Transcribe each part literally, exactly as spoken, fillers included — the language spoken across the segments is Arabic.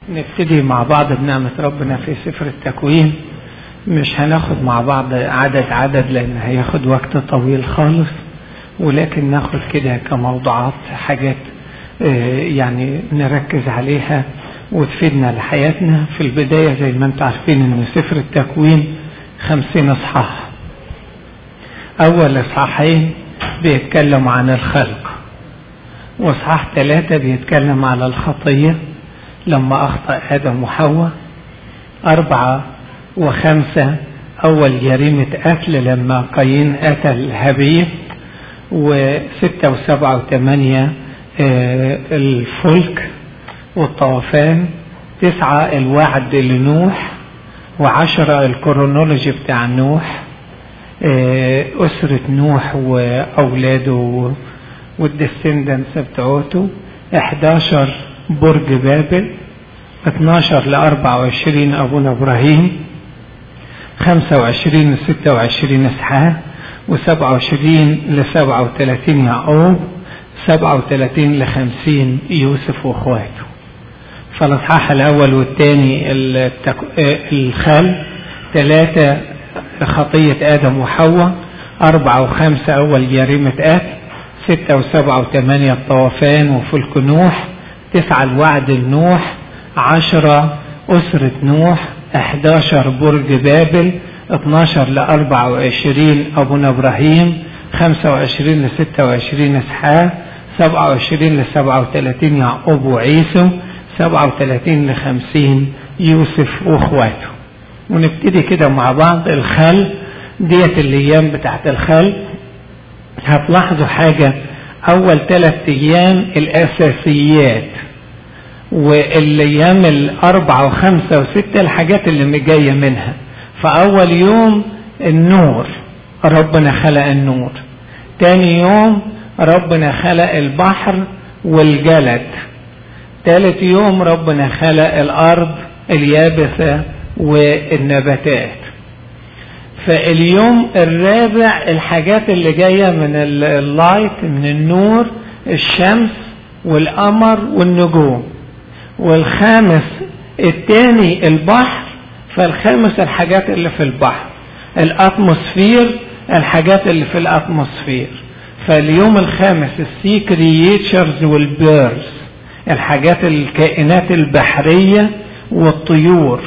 نبتدي مع بعض بنعمة ربنا في سفر التكوين. مش هناخد مع بعض عدد عدد لأن هياخد وقت طويل خالص، ولكن ناخد كده كموضوعات حاجات يعني نركز عليها وتفيدنا لحياتنا. في البداية زي ما انتم عارفين ان سفر التكوين خمسين اصحاح. اول اصحاحين بيتكلم عن الخلق، واصحاح ثلاثة بيتكلم على الخطية لما اخطأ ادم وحواء. اربعة وخمسة اول جريمة قتل لما قايين قتل هابيل. وستة وسبعة وثمانية الفلك والطوفان. تسعة الوعد لنوح. وعشرة الكرونولوجي بتاع نوح، أسرة نوح وأولاده والديسندنس بتاعته. احداشر برج بابل. اتناشر لأربعة وعشرين أبونا إبراهيم. خمسة وعشرين لستة وعشرين إسحاق. وسبعة وعشرين لسبعة وثلاثين يعقوب. سبعة وثلاثين لخمسين يوسف واخواته. فالاصحاح الاول والثاني التك... الخل. ثلاثة خطية ادم وحواء. اربعة وخمسة اول جريمة قتل. ستة وسبعة وثمانية الطوفان وفلك نوح. تسعة الوعد لنوح. عشرة اسرة نوح. احداشر برج بابل. اتناشر لاربعة وعشرين ابونا ابراهيم. خمسة وعشرين لستة وعشرين اسحاق. سبعة وعشرين لسبعة وثلاثين يعقوب وعيسو. سبعة وثلاثين لخمسين يوسف واخواته. ونبتدي كده مع بعض. الخل ديت الايام بتاعت الخل. هتلاحظوا حاجة، اول ثلاث ايام الاساسيات، والايام الاربعة وخمسة وستة الحاجات اللي جاية منها. فاول يوم النور، ربنا خلق النور. تاني يوم ربنا خلق البحر والجلد. ثالث يوم ربنا خلق الارض اليابسة والنباتات. فاليوم الرابع الحاجات اللي جاية من اللايت، من النور، الشمس والقمر والنجوم. والخامس التاني البحر. فالخامس الحاجات اللي في البحر. الاتموسفير الحاجات اللي في الاتموسفير. فاليوم الخامس السي كرييتشرز والبيرز، الحاجات الكائنات البحرية والطيور.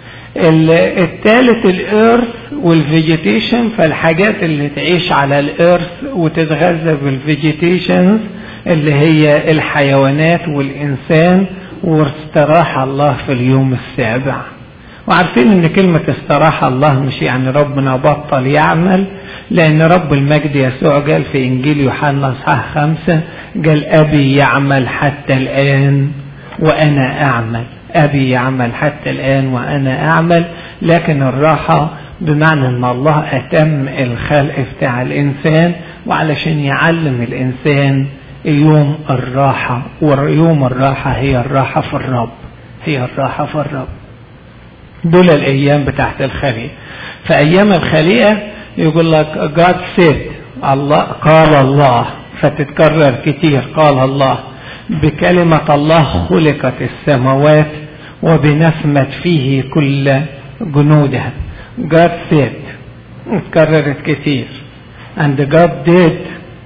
الثالث الارث والفيجيتيشن، فالحاجات اللي تعيش على الارث وتتغذى بالفيجيتيشن اللي هي الحيوانات والانسان. واستراح الله في اليوم السابع. وعارفين ان كلمة استراح الله مش يعني ربنا بطل يعمل، لان رب المجد يسوع قال في انجيل يوحنا اصحاح خمسة، قال ابي يعمل حتى الان وانا اعمل. ابي يعمل حتى الان وانا اعمل. لكن الراحة بمعنى ان الله اتم الخلق بتاع الانسان، وعلشان يعلم الانسان يوم الراحة. ويوم الراحة هي الراحة في الرب، هي الراحة في الرب. دول الايام بتاعت الخليقة. فايام الخليقة يقول لك God said، الله قال الله، فتتكرر كتير قال الله. بكلمة الله خلقت السماوات وبنسمة فيه كل جنودها. God said اتكررت كتير. and God did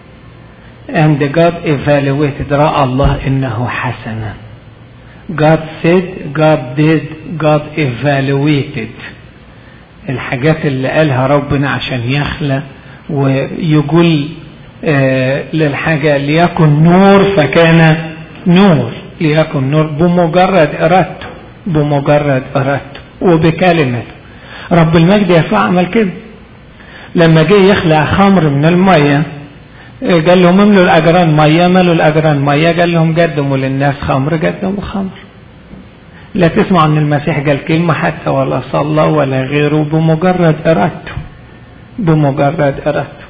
and God evaluated، رأى الله انه حسنا. God said, God did, God evaluated. الحاجات اللي قالها ربنا عشان يخلق ويقول آه للحاجة ليكن نور فكان نور، ليكن نور بمجرد إرادته، بمجرد إرادته وبكلمة. رب المجد يسوع عمل كده لما جه يخلق خمر من المية. قال لهم املوا الاجران ميه، ملوا الاجران ميه. قال لهم قدموا للناس خمر، قدموا خمر. لا تسمع ان المسيح قال كلمه حتى ولا صلى ولا غيره، بمجرد ارادته، بمجرد ارادته.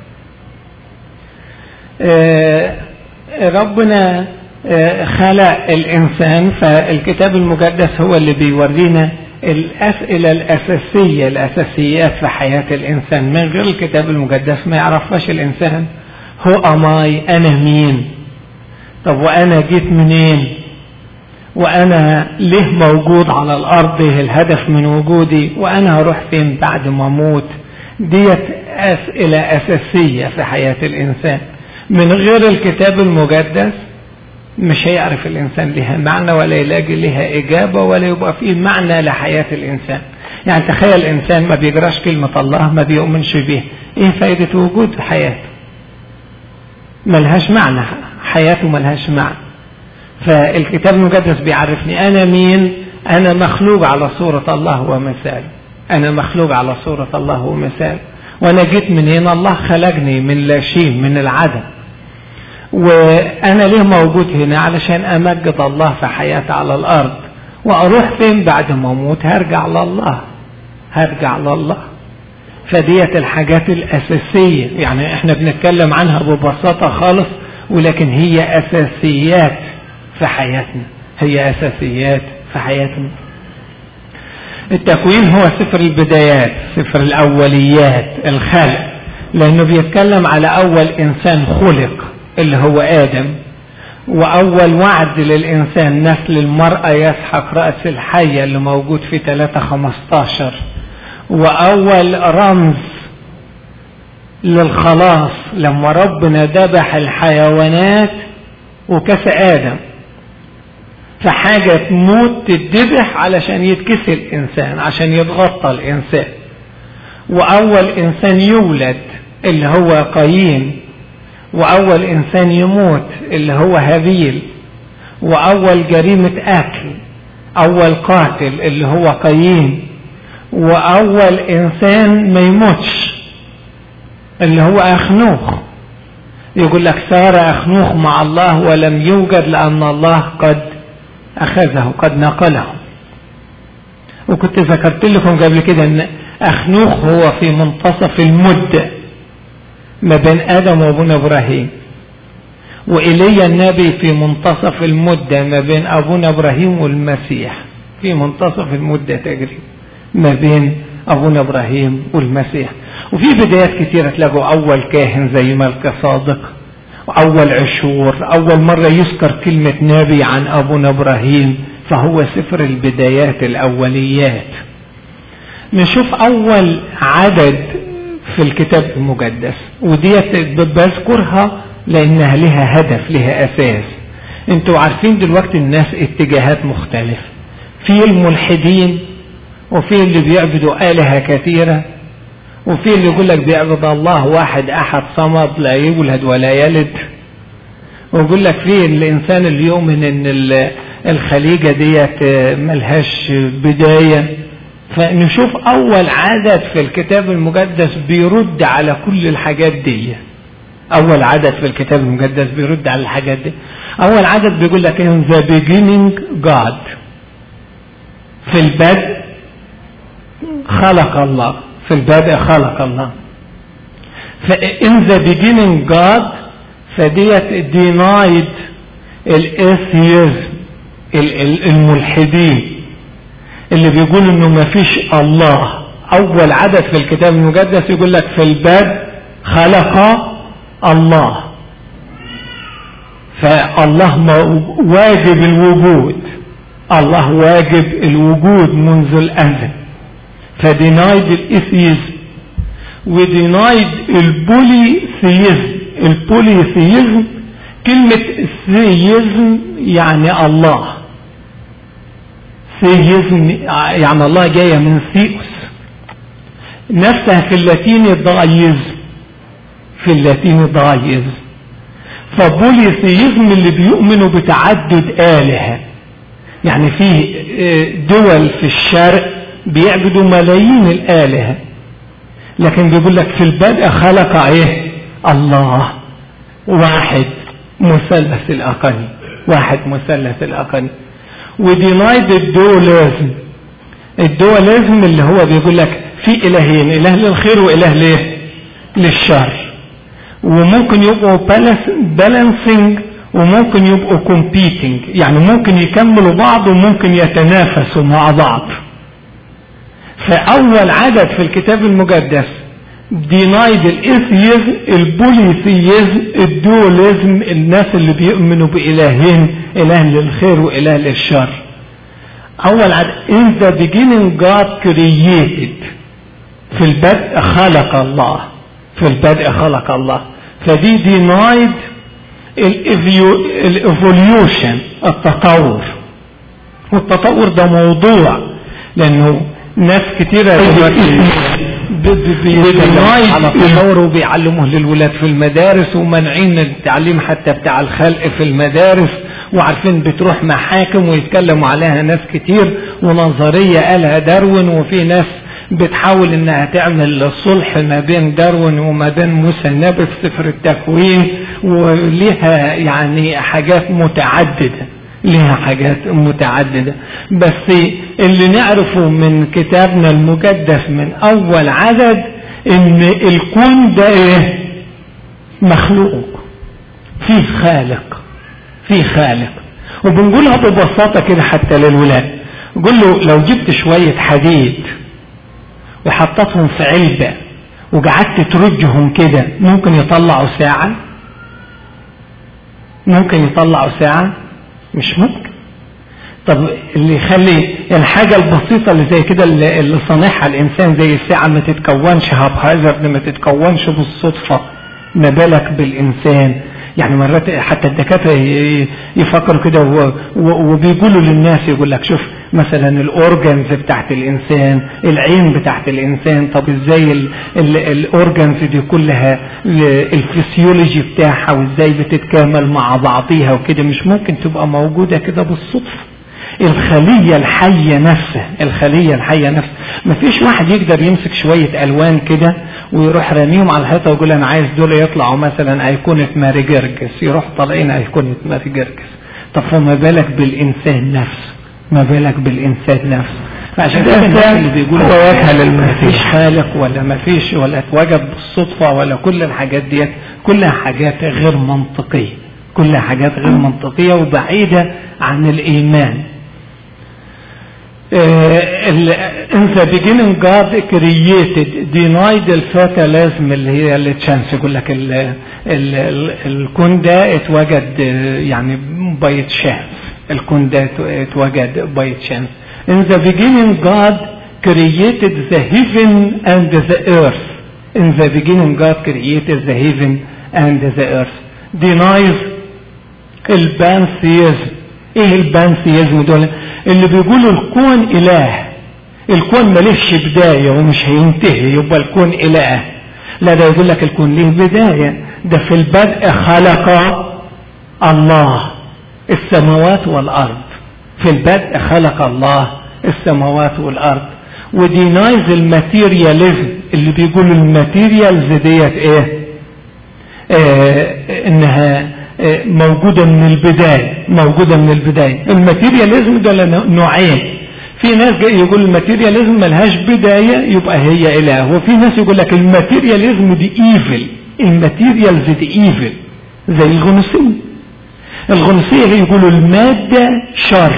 آه ربنا آه خلق الانسان. فالكتاب المقدس هو اللي بيورينا الاسئله الاساسيه، الاساسيات في حياه الانسان. من غير الكتاب المقدس ما يعرفش الانسان هو أماي، أنا مين؟ طب وأنا جيت منين؟ وانا ليه موجود على الارض، ايه الهدف من وجودي، وانا هروح فين بعد ما اموت. ديت اسئلة اساسية في حياة الانسان. من غير الكتاب المقدس مش هيعرف الانسان لها معنى، ولا يلاقي لها اجابة، ولا يبقى فيه معنى لحياة الانسان. يعني تخيل انسان ما بيقراش كلمة الله، ما بيؤمنش بيه، ايه فايدة وجود حياته؟ ملهاش معنى، حياته ملهاش معنى. فالكتاب المقدس بيعرفني انا مين. انا مخلوق على صورة الله ومثاله، انا مخلوق على صورة الله ومثاله، وانا جيت من هنا، الله خلقني من لا شيء، من العدم. وانا ليه موجود هنا؟ علشان امجد الله في حياتي على الارض. واروح فين بعد ما اموت؟ هرجع لله، هرجع لله. فديت الحاجات الاساسية، يعني احنا بنتكلم عنها ببساطة خالص، ولكن هي اساسيات في حياتنا، هي اساسيات في حياتنا. التكوين هو سفر البدايات، سفر الاوليات، الخلق، لانه بيتكلم على اول انسان خلق اللي هو ادم، واول وعد للانسان نسل المرأة يسحق رأس الحية اللي موجود في ثلاثة خمستاشر، واول رمز للخلاص لما ربنا ذبح الحيوانات وكسى ادم. فحاجة تموت تتذبح علشان يتكسي الانسان، عشان يتغطى الانسان. واول انسان يولد اللي هو قايين، واول انسان يموت اللي هو هابيل، واول جريمة اكل، اول قاتل اللي هو قايين، واول انسان ما يموتش اللي هو اخنوخ. يقول لك سار اخنوخ مع الله ولم يوجد لان الله قد اخذه، قد نقله. وكنت ذكرت لكم قبل كده ان اخنوخ هو في منتصف المدة ما بين ادم وابونا ابراهيم، وإيليا النبي في منتصف المدة ما بين ابونا ابراهيم والمسيح، في منتصف المدة تقريبا ما بين ابونا ابراهيم والمسيح. وفي بدايات كثيرة تلاقوا اول كاهن زي ملك صادق، واول عشور، اول مرة يذكر كلمة نبي عن ابونا ابراهيم. فهو سفر البدايات الاوليات. نشوف اول عدد في الكتاب المقدس، وديت بذكرها لانها لها هدف، لها اساس. انتوا عارفين دلوقتي الناس اتجاهات مختلفة، في الملحدين، وفي اللي بيعبدوا آلهة كثيرة، وفي اللي يقول لك بيعبد الله واحد احد صمد لا يولد ولا يلد، ويقول لك في الانسان اللي يؤمن ان الخليقة ديت ملهاش بداية. فنشوف اول عدد في الكتاب المقدس بيرد على كل الحاجات دي. اول عدد في الكتاب المقدس بيرد على الحاجات دي. اول عدد بيقول لك in the beginning God، في البدء خلق الله، في البدء خلق الله. فin the beginning God فديت denied الاثيزم، الملحدين اللي بيقول انه ما فيش الله. اول عدد في الكتاب المقدس يقول لك في البدء خلق الله. فالله واجب الوجود، الله واجب الوجود منذ الازل. فدينايد الاثيزم ودينايد البوليثيزم. البوليثيزم كلمة ثيزم يعني الله، ثيزم يعني الله جاية من ثيوس، نفسها في اللاتيني ضايز، في اللاتيني ضايز. فبوليثيزم اللي بيؤمنوا بتعدد آلهة، يعني في دول في الشرق بيعبدوا ملايين الآلهة، لكن بيقول لك في البدء خلق ايه؟ الله واحد مثلث الأقاني، واحد مثلث الأقاني. ودينايد الدولازم. الدولازم اللي هو بيقول لك في إلهين، إله للخير وإله ليه؟ للشر. وممكن يبقوا بالانسنج وممكن يبقوا كومبيتنج، يعني ممكن يكملوا بعض وممكن يتنافسوا مع بعض. فأول عدد في الكتاب المقدس دينايد الاثيزم، البوليثيزم، الدوليزم، الناس اللي بيؤمنوا بإلهين إله للخير وإله للشر. أول عدد in the beginning God created، في البدء خلق الله، في البدء خلق الله. فدي denied الايفوليوشن، التطور. والتطور ده موضوع، لأنه ناس كتيرة بيتكلموا على التطور وبيعلموه للولاد في المدارس، ومنعين التعليم حتى بتاع الخلق في المدارس، وعارفين بتروح محاكم ويتكلموا عليها ناس كتير، ونظرية قالها داروين، وفي ناس بتحاول انها تعمل صلح ما بين داروين وما بين موسى النبي في سفر التكوين، وليها يعني حاجات متعددة، لها حاجات متعددة. بس اللي نعرفه من كتابنا المقدس من اول عدد ان الكون ده ايه؟ مخلوق، فيه خالق، فيه خالق. وبنقولها ببساطة كده حتى للولاد، قول له لو جبت شوية حديد وحطتهم في علبة وقعدت ترجهم كده ممكن يطلعوا ساعة؟ ممكن يطلعوا ساعة؟ مش ممكن. طب اللي يخلي الحاجة البسيطة اللي زي كده اللي صانعها الإنسان زي الساعة ما تتكونش هابهازارد، ما تتكونش بالصدفة، ما بالك بالإنسان؟ يعني مرات حتى الدكاترة يفكروا كده وبيقولوا للناس، يقول لك شوف مثلا الأورجنز بتاعت الإنسان، العين بتاعت الإنسان، طب إزاي الأورجنز دي كلها الفسيولوجي بتاعها وإزاي بتتكامل مع بعضيها وكده، مش ممكن تبقى موجودة كده بالصدفة. الخلية الحية نفسها، الخلية الحية نفسها، مفيش واحد يقدر يمسك شوية ألوان كده ويروح راميهم على الحيطة ويقول أنا عايز دول يطلعوا مثلا أيقونة ماري جرجس، يروح طالعين أيقونة ماري جرجس. طب فما بالك بالإنسان نفسه، ما بالك بالإنسان نفسه. فعشان كده الناس اللي بيقولوا مفيش خالق ولا مفيش ولا اتوجد بالصدفة ولا كل الحاجات ديت، كلها حاجات غير منطقية، كلها حاجات غير منطقية وبعيدة عن الإيمان. in the beginning God created denied الفاتاليزم اللي هي التشانس، يقول لك ال ال ال الكون ده اتوجد يعني باي تشانس، الكون ده اتوجد باي تشانس. in the beginning God created the heaven and the earth. in the beginning God created the heaven and the earth. denies البانثيزم. ايه البانثيزم دول؟ اللي بيقولوا الكون اله، الكون مليش بداية ومش هينتهي يبقى الكون اله. لا، ده يقول لك الكون ليه بداية، ده في البدء خلق الله السماوات والارض، في البدء خلق الله السماوات والارض. ودينايز الماتيرياليزم اللي بيقولوا الماتيريالز ديت ايه؟ آه انها موجودة من البداية، موجودة من البداية. الماتيرياليزم ده نوعين، في ناس يقول الماتيرياليزم ملهاش بداية يبقى هي إله، وفي ناس يقول لك الماتيرياليزم دي ايفل، الماتيريالز دي ايفل، زي الغنوصية. الغنوصية يقولوا المادة شر،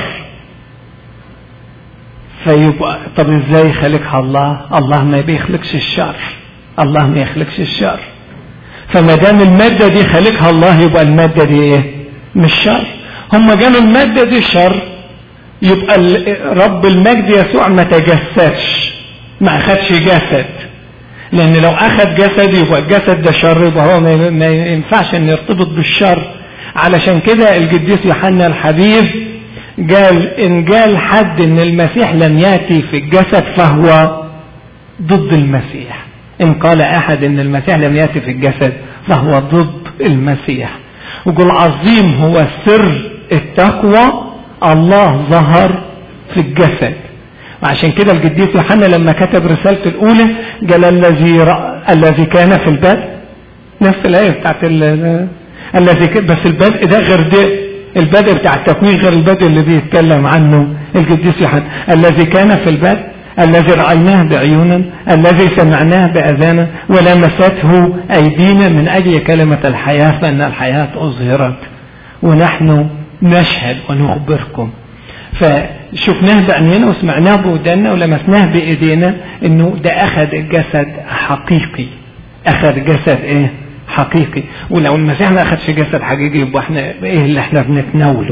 فيبقى طب ازاي خلقها الله؟ الله ما بيخلقش الشر، الله ما يخلقش الشر. فما دام المادة دي خلقها الله يبقى المادة دي ايه؟ مش شر. هم قالوا المادة دي شر، يبقى رب المجد يسوع ما تجسدش، ما اخدش جسد، لان لو اخد جسد يبقى الجسد ده شر، يبقى هو ما ينفعش ان يرتبط بالشر. علشان كده القديس يوحنا الحبيب قال ان قال حد ان المسيح لم يأتي في الجسد فهو ضد المسيح. إن قال أحد إن المسيح لم يأتي في الجسد فهو ضد المسيح. وقل عظيم هو سر التقوى، الله ظهر في الجسد. وعشان كده القديس يوحنا لما كتب رسالته الأولى قال الذي الذي كان في البدء، نفس الآية بتاعت الذي بس البدء ده غير ده، البدء بتاع التكوين غير البدء اللي بيتكلم عنه القديس يوحنا. الذي كان في البدء الذي رأيناه بعيوننا، الذي سمعناه بأذانا، ولمسته أيدينا من أجل كلمة الحياة، فإن الحياة أظهرت ونحن نشهد ونخبركم. فشفناه بعينينا وسمعناه بودنا ولمسناه بإيدينا إنه ده أخذ جسد حقيقي، أخذ جسد إيه؟ حقيقي. ولو المسيح ما أخذش جسد حقيقي يبقى إحنا إيه اللي إحنا بنتناوله؟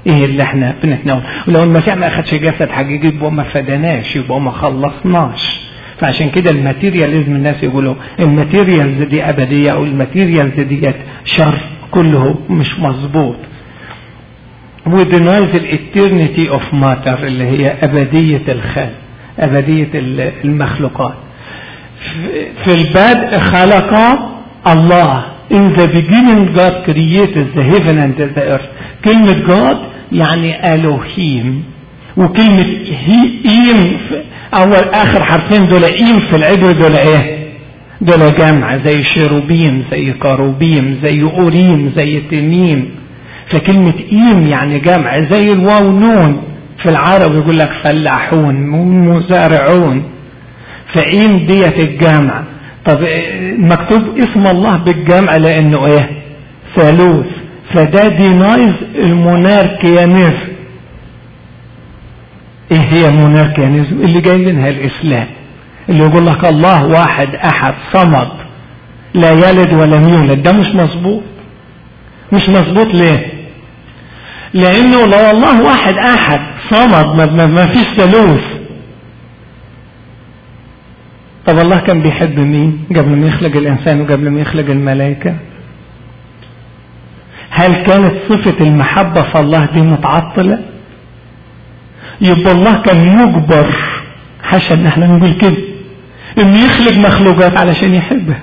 ايه اللي احنا بنتناول. ولو المسيح ما اخدش جسد حقيقي يبقى ما فدناش، يبقى ما خلصناش. فعشان كده الماتيرياليزم الناس يقولوا الماتيريالز دي ابديه او الماتيريالز دي شر، كله مش مظبوط. ودينايز الاترنتي اوف ماتر اللي هي ابديه الخلق، ابديه المخلوقات. في البدء خلق الله. In the beginning God created the heaven and the earth. كلمة God يعني ألوهيم، وكلمة إيم أول آخر حرفين دول إيم في العبر دول إيه؟ دول جمع، زي شيروبيم زي كاروبيم زي أوريم زي تميم. فكلمة إيم يعني جمع، زي الواو نون في العرب يقول لك فلاحون مزارعون، فإيم ديت الجمع. طب مكتوب اسم الله بالجمع لأنه إيه؟ ثالوث. فده دينايز الموناركيانيزم. ايه هي الموناركيانيزم؟ اللي جاي منها الاسلام، اللي يقول لك الله واحد احد صمد لا يلد ولم يولد. ده مش مظبوط. مش مظبوط ليه؟ لانه لو الله واحد احد صمد ما فيش ثالوث. طب الله كان بيحب مين قبل ما يخلق الانسان وقبل ما يخلق الملائكه؟ هل كانت صفه المحبه في الله دي متعطله؟ يبقى الله كان مجبر، حاشا ان احنا نقول كده، انه يخلق مخلوقات علشان يحبها.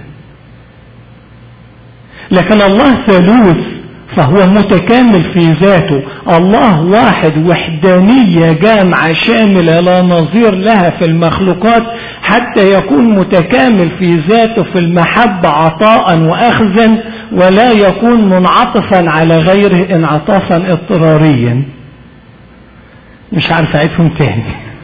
لكن الله ثالوث فهو متكامل في ذاته. الله واحد، وحدانية جامعة شاملة لا نظير لها في المخلوقات، حتى يكون متكامل في ذاته في المحبة عطاء واخذا، ولا يكون منعطفا على غيره انعطافا اضطراريا. مش عارف اعيدهم تاني.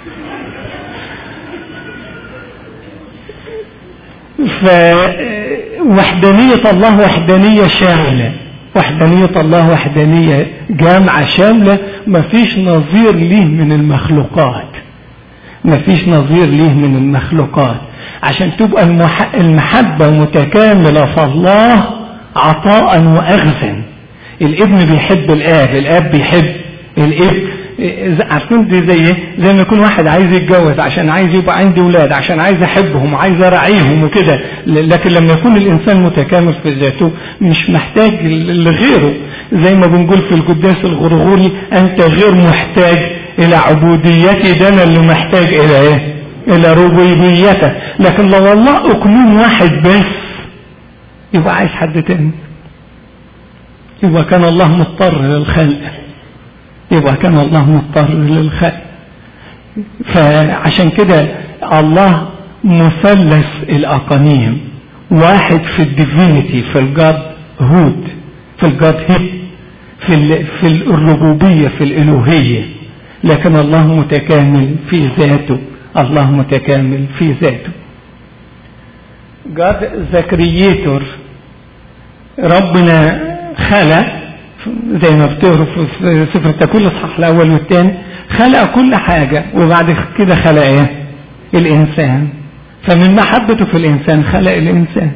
فوحدانية الله وحدانية شاملة، وحدانية الله وحدانية جامعة شاملة، مفيش نظير ليه من المخلوقات، مفيش نظير ليه من المخلوقات. عشان تبقى المحبة متكاملة فالله عطاء واخذا. الابن بيحب الاب، الاب بيحب الابن. عارفين دي زي زي ما يكون واحد عايز يتجوز عشان عايز يبقى عندي اولاد، عشان عايز احبهم وعايز ارعيهم وكده. لكن لما يكون الانسان متكامل في ذاته مش محتاج لغيره. زي ما بنقول في القداس الغرغوري انت غير محتاج الى عبوديتي، ده انا اللي محتاج الى ايه؟ الى ربوبيتك. لكن لو الله اقنوم واحد بس يبقى عايز حد تاني، يبقى كان الله مضطر للخلق، يبقى كان الله مضطر للخلق. فعشان كده الله مثلث الأقانيم، واحد في الديفينيتي، في الجاد هود، في الجاد هيد، في في الربوبية، في الإلوهية. لكن الله متكامل في ذاته، الله متكامل في ذاته. God the Creator، ربنا خلق زي ما بتقروا في سفر التكوين الاصحاح الاول والثاني، خلق كل حاجه وبعد كده خلق ايه؟ الانسان. فمن محبته في الانسان خلق الانسان.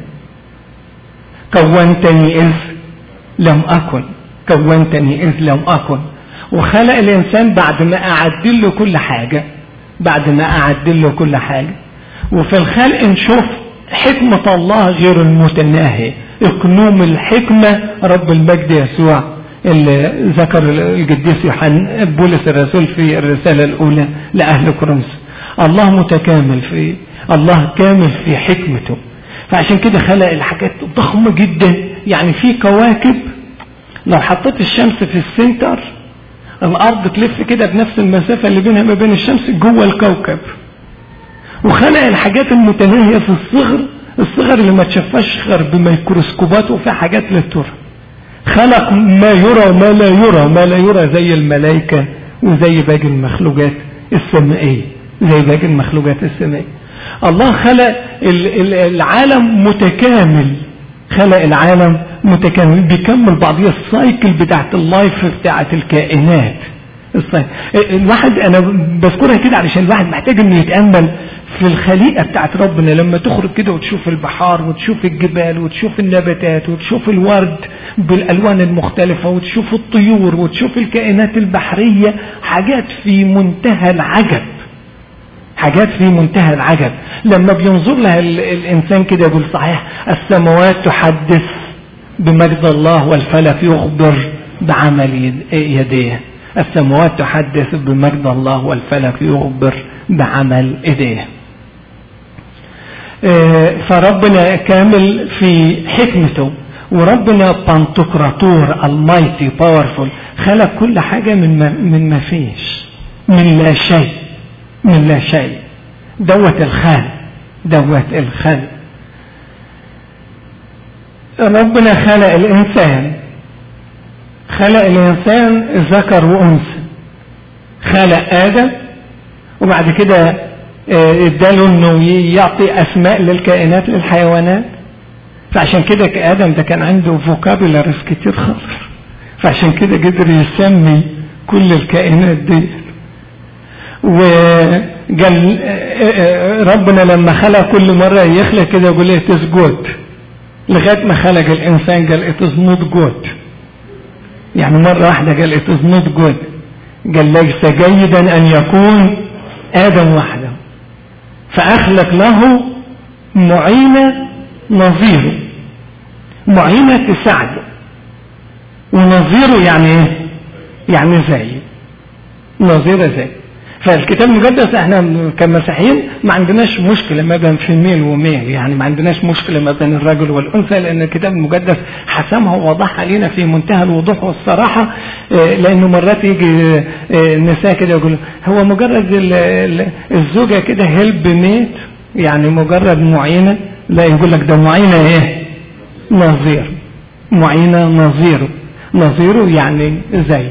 كونتني اذ لم اكن، كونتني اذ لم اكن. وخلق الانسان بعد ما اعدل له كل حاجه، بعد ما اعدل له كل حاجه. وفي الخلق نشوف حكمه الله غير المتناهيه، اقنوم الحكمه رب المجد يسوع اللي ذكر القديس يوحنا بولس الرسول في الرساله الاولى لاهل كورنثوس. الله متكامل في، الله كامل في حكمته. فعشان كده خلق الحاجات ضخمه جدا. يعني في كواكب لو حطيت الشمس في السنتر الارض تلف كده بنفس المسافه اللي بينها ما بين الشمس جوه الكوكب. وخلق الحاجات المتناهيه في الصغر، الصغر اللي ما تشافش غير بميكروسكوبات وفي حاجات لا ترى. خلق ما يرى وما لا يرى، ما لا يرى زي الملائكه وزي باقي المخلوقات السمائيه، زي باقي المخلوقات السمائيه. الله خلق العالم متكامل، خلق العالم متكامل، بيكمل بعضيه السايكل بتاعت اللايف بتاعت الكائنات الصحيح. الواحد انا بذكرها كده علشان الواحد محتاج انه يتامل في الخليقه بتاعت ربنا، لما تخرج كده وتشوف البحار وتشوف الجبال وتشوف النباتات وتشوف الورد بالالوان المختلفه وتشوف الطيور وتشوف الكائنات البحريه، حاجات في منتهى العجب، حاجات في منتهى العجب. لما بينظر لها الانسان كده يقول صحيح السماوات تحدث بمجد الله والفلك يخبر بعمل يديه. السماوات تحدث بمجد الله والفلك يخبر بعمل ايديه. فربنا كامل في حكمته، وربنا بانتقراطور المايتي باورفول، خلق كل حاجة من ما, من ما فيش، من لا شيء، من لا شيء. دوت الخالق، دوت الخالق. ربنا خلق الإنسان، خلق الإنسان ذكر وأنثى، خلق آدم وبعد كده اداله انه يعطي اسماء للكائنات للحيوانات. فعشان كده آدم ده كان عنده فوكابولاريز كتير خالص، فعشان كده قدر يسمي كل الكائنات دي. وقال ربنا لما خلق كل مرة يخلق كده يقول له تسجد، لغاية ما خلق الإنسان قال it is not good. يعني مرة واحدة قال it is not good، قال ليس جيدا أن يكون آدم وحده، فأخلق له معينة نظيره، معينة تساعده، ونظيره يعني ايه؟ يعني زي نظيره زي. فالكتاب المقدس احنا كمسيحيين ما عندناش مشكلة ما بين فيميل وميل، يعني ما عندناش مشكلة ما بين الرجل والأنثى، لأن الكتاب المقدس حسمها ووضحها لنا في منتهى الوضوح والصراحة. لأنه مرات يجي النساء كده يقولوا هو مجرد الزوجة كده هيلب ميت، يعني مجرد معينة، لا يقول لك ده معينة ايه؟ نظير، معينة نظيره، نظيره يعني زي.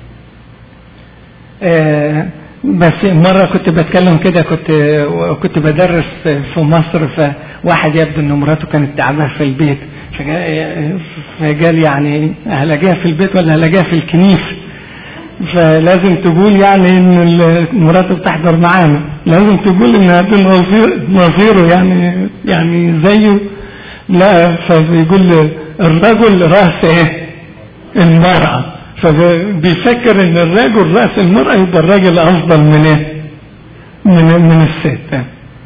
اه بس مرة كنت بتكلم كده، كنت كنت بدرس في مصر، فواحد يبدو ان مراته كانت تعبانة في البيت، فقال يعني هلاقيها في البيت ولا هلاقيها في الكنيسة، فلازم تقول يعني ان مراته بتحضر معانا، لازم تقول ان هذا نظيره يعني يعني زيه. لا، فبيقول الرجل راس ايه؟ المرأة، فبيفكر ان الرجل راس المرأة يبقى الرجل افضل من ايه؟ من من الست.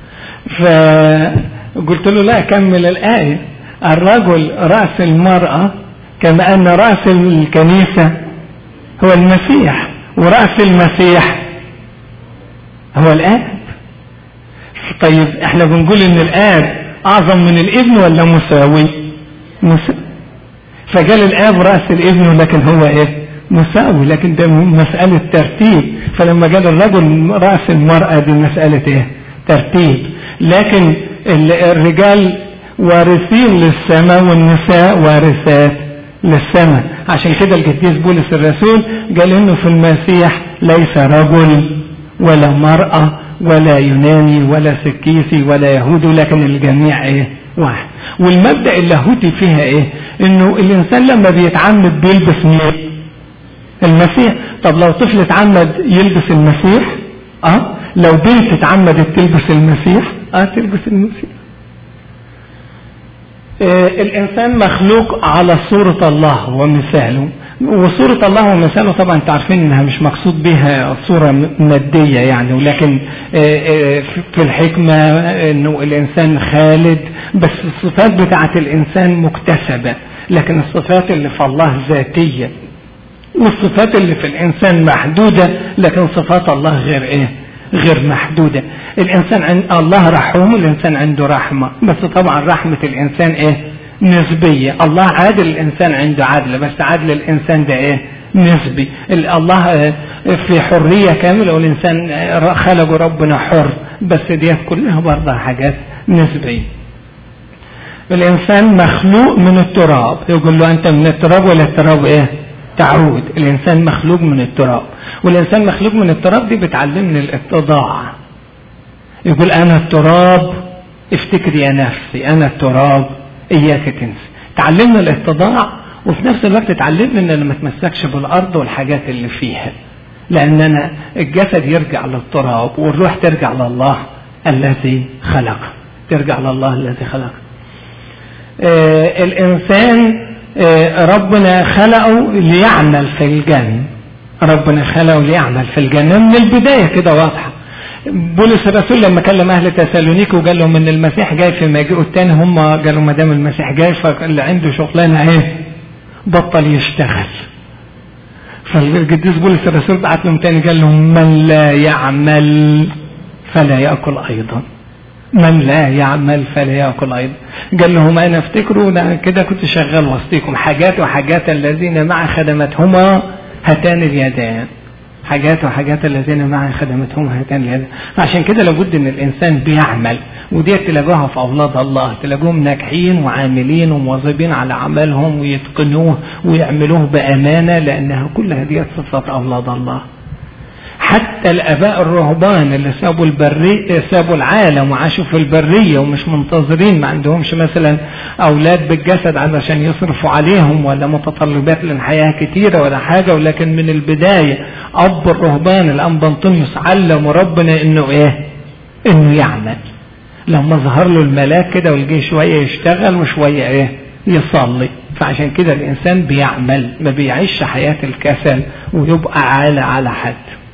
فقلت له لا، كمل الآية. الرجل راس المرأة كما ان راس الكنيسة هو المسيح، وراس المسيح هو الآب. طيب احنا بنقول ان الآب اعظم من الابن ولا مساوي؟ مساوي. فقال الآب رأس الابن لكن هو ايه؟ مساوي، لكن ده مسألة ترتيب. فلما قال الرجل رأس المرأة دي مسألة ايه؟ ترتيب. لكن الرجال وارثين للسماء والنساء وارثات للسماء. عشان كده القديس بولس الرسول قال انه في المسيح ليس رجل ولا مرأة ولا يوناني ولا سكيسي ولا يهودي، لكن الجميع ايه؟ واحد. والمبدأ اللاهوتي فيها ايه؟ انه الانسان لما بيتعمد بيلبس مين؟ المسيح. طب لو طفل اتعمد يلبس المسيح؟ اه. لو بنت اتعمدت تلبس المسيح؟ اه تلبس المسيح. آه الانسان مخلوق على صورة الله ومثاله، وصورة الله ومثاله طبعا تعرفين انها مش مقصود بها صورة مادية يعني، ولكن آه آه في الحكمة انه الانسان خالد، بس الصفات بتاعت الانسان مكتسبة، لكن الصفات اللي في الله ذاتية، والصفات اللي في الانسان محدودة، لكن صفات الله غير ايه؟ غير محدودة. الانسان عند الله رحوم، الانسان عنده رحمة، بس طبعا رحمة الانسان ايه؟ نسبية. الله عادل، الانسان عنده عدل، بس عدل الانسان ده ايه؟ نسبي. الله في حرية كاملة، والانسان خلقه ربنا حر، بس ديت كلها برضه حاجات نسبية. الانسان مخلوق من التراب، يقول له انت من التراب ولا التراب ايه؟ تعود. الانسان مخلوق من التراب، والانسان مخلوق من التراب دي بتعلمني الاتضاع. يقول انا التراب افتكري يا نفسي، انا التراب اياك تنسي. تعلمنا الاتضاع، وفي نفس الوقت تعلمنا ان ما تمسكش بالارض والحاجات اللي فيها، لأننا الجسد يرجع للتراب والروح ترجع لله الذي خلق، ترجع لله الذي خلق. آه الإنسان آه ربنا خلقه ليعمل في الجنة، ربنا خلقه ليعمل في الجنة من البداية كده واضحة. بولس الرسول لما كلم أهل تسالونيك وقال لهم إن المسيح جاي في مجيئه الثاني، هم قالوا ما دام المسيح جاي فاللي عنده شغلانة ايه بطل يشتغل. فالقديس بولس الرسول بعت لهم تاني قال لهم من لا يعمل فلا يأكل أيضا، من لا يعمل فلا يأكل أيضا. قال لهم أنا افتكروا أنا كده كنت شغال وسطيكم، حاجات وحاجات الذين مع خدمتهما هاتان اليدان، حاجات وحاجات الذين معي خدمتهم هاتان اليدان. عشان كده لابد ان الانسان بيعمل، ودي تلاقوها في اولاد الله، تلاقوهم ناجحين وعاملين ومواظبين على عملهم ويتقنوه ويعملوه بامانه، لانها كل هذه صفات اولاد الله. حتى الاباء الرهبان اللي سابوا البرية سابوا العالم وعاشوا في البريه ومش منتظرين، ما عندهمش مثلا اولاد بالجسد علشان يصرفوا عليهم ولا متطلبات للحياه كتيره ولا حاجه، ولكن من البدايه اب الرهبان الانبا انطونيوس علم ربنا انه ايه؟ انه يعمل. لما ظهر له الملاك كده والجي شويه يشتغل وشويه ايه؟ يصلي. فعشان كده الانسان بيعمل، ما بيعيش حياه الكسل ويبقى عالة على حد.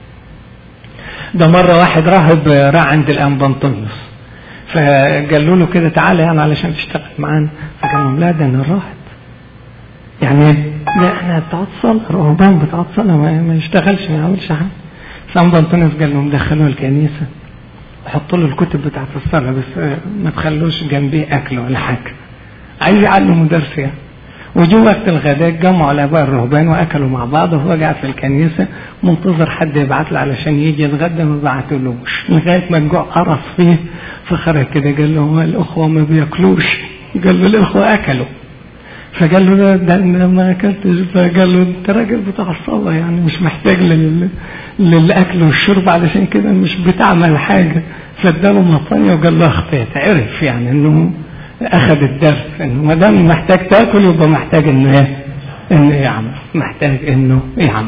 ده مرة واحد راهب راح عند الأنبا انطونيوس فقالوا له كده تعالى يعني علشان تشتغل معانا، فقال لهم لا ده أنا راحت يعني لا احنا بتاعت صلاة، رهبان بتاعت صلاة ما يشتغلش ما يعملش حاجة. فأنبا انطونيوس قال لهم دخلوه الكنيسة وحطوا له الكتب بتاعت الصلاة بس ما تخلوش جنبيه أكل ولا حاجة، عايز يعلموا درس يعني. وجو وقت الغداء جمعوا الآباء الرهبان وأكلوا مع بعض، وهو قاعد في الكنيسة منتظر حد يبعت له علشان يجي يتغدى، ما بعتلوش لغاية ما الجوع قرص فيه، فخرج كده قال له الأخوة ما بياكلوش، قال له الأخوة أكلوا، فقال له ده أنا ما أكلتش، فقال له أنت راجل بتاع الصلاة يعني مش محتاج لل... للأكل والشرب علشان كده مش بتعمل حاجة. فاداله مطانية وقال له أخطيت، عرف يعني إنه أخذ الدرس إنه ما دام محتاج تاكل يبقى محتاج إنه إيه؟ إنه يعمل، محتاج إنه يعمل.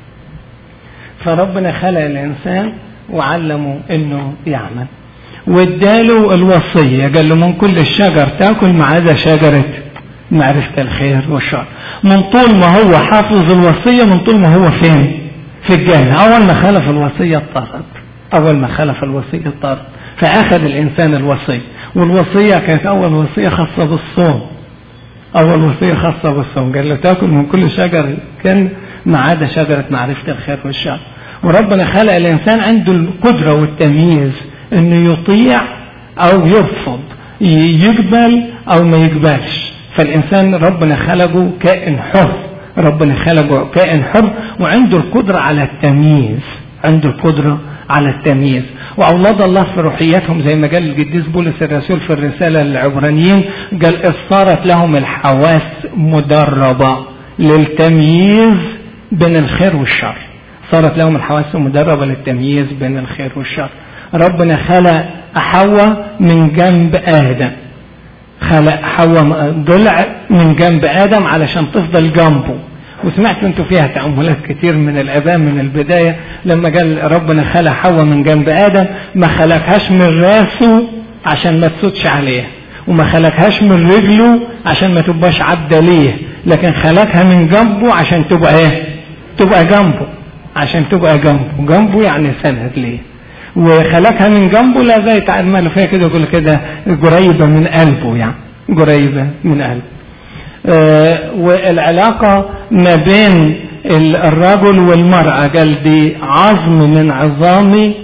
فربنا خلق الإنسان وعلمه إنه يعمل، واداله الوصية قال له من كل الشجر تاكل ما عدا شجرة معرفة الخير والشر. من طول ما هو حافظ الوصية من طول ما هو فين؟ في الجنة. أول ما خلف الوصية اضطرد، أول ما خلف الوصية اضطرد، فأخذ الإنسان الوصية، والوصية كانت أول وصية خاصة بالصوم، أول وصية خاصة بالصوم قال له تأكل من كل شجر كان ما عدا شجرة معرفة الخير والشر. وربنا خلق الإنسان عنده القدرة والتمييز إنه يطيع أو يرفض، يقبل أو ما يقبلش. فالإنسان ربنا خلقه كائن حر، ربنا خلقه كائن حر وعنده القدرة على التمييز، عنده القدرة على التمييز. وأولاد الله في روحياتهم زي ما قال القديس بولس الرسول في الرسالة للعبرانيين قال صارت لهم الحواس مدربة للتمييز بين الخير والشر، صارت لهم الحواس مدربة للتمييز بين الخير والشر. ربنا خلق حواء من جنب آدم، خلق حواء ضلع من جنب آدم علشان تفضل جنبه. وسمعت انتوا فيها تأملات كتير من الآباء من البداية لما قال ربنا خلق حواء من جنب آدم، ما خلقهاش من راسه عشان ما تسودش عليه، وما خلقهاش من رجله عشان ما تبقاش عبدة ليه، لكن خلقها من جنبه عشان تبقى ايه؟ تبقى جنبه، عشان تبقى جنبه، جنبه يعني سند ليه. وخلقها من جنبه لا زي تعمل فيها كده يقول كده قريبة من قلبه، يعني قريبة من قلبه. آه والعلاقة ما بين الرجل والمرأة قال دي عظم من عظامي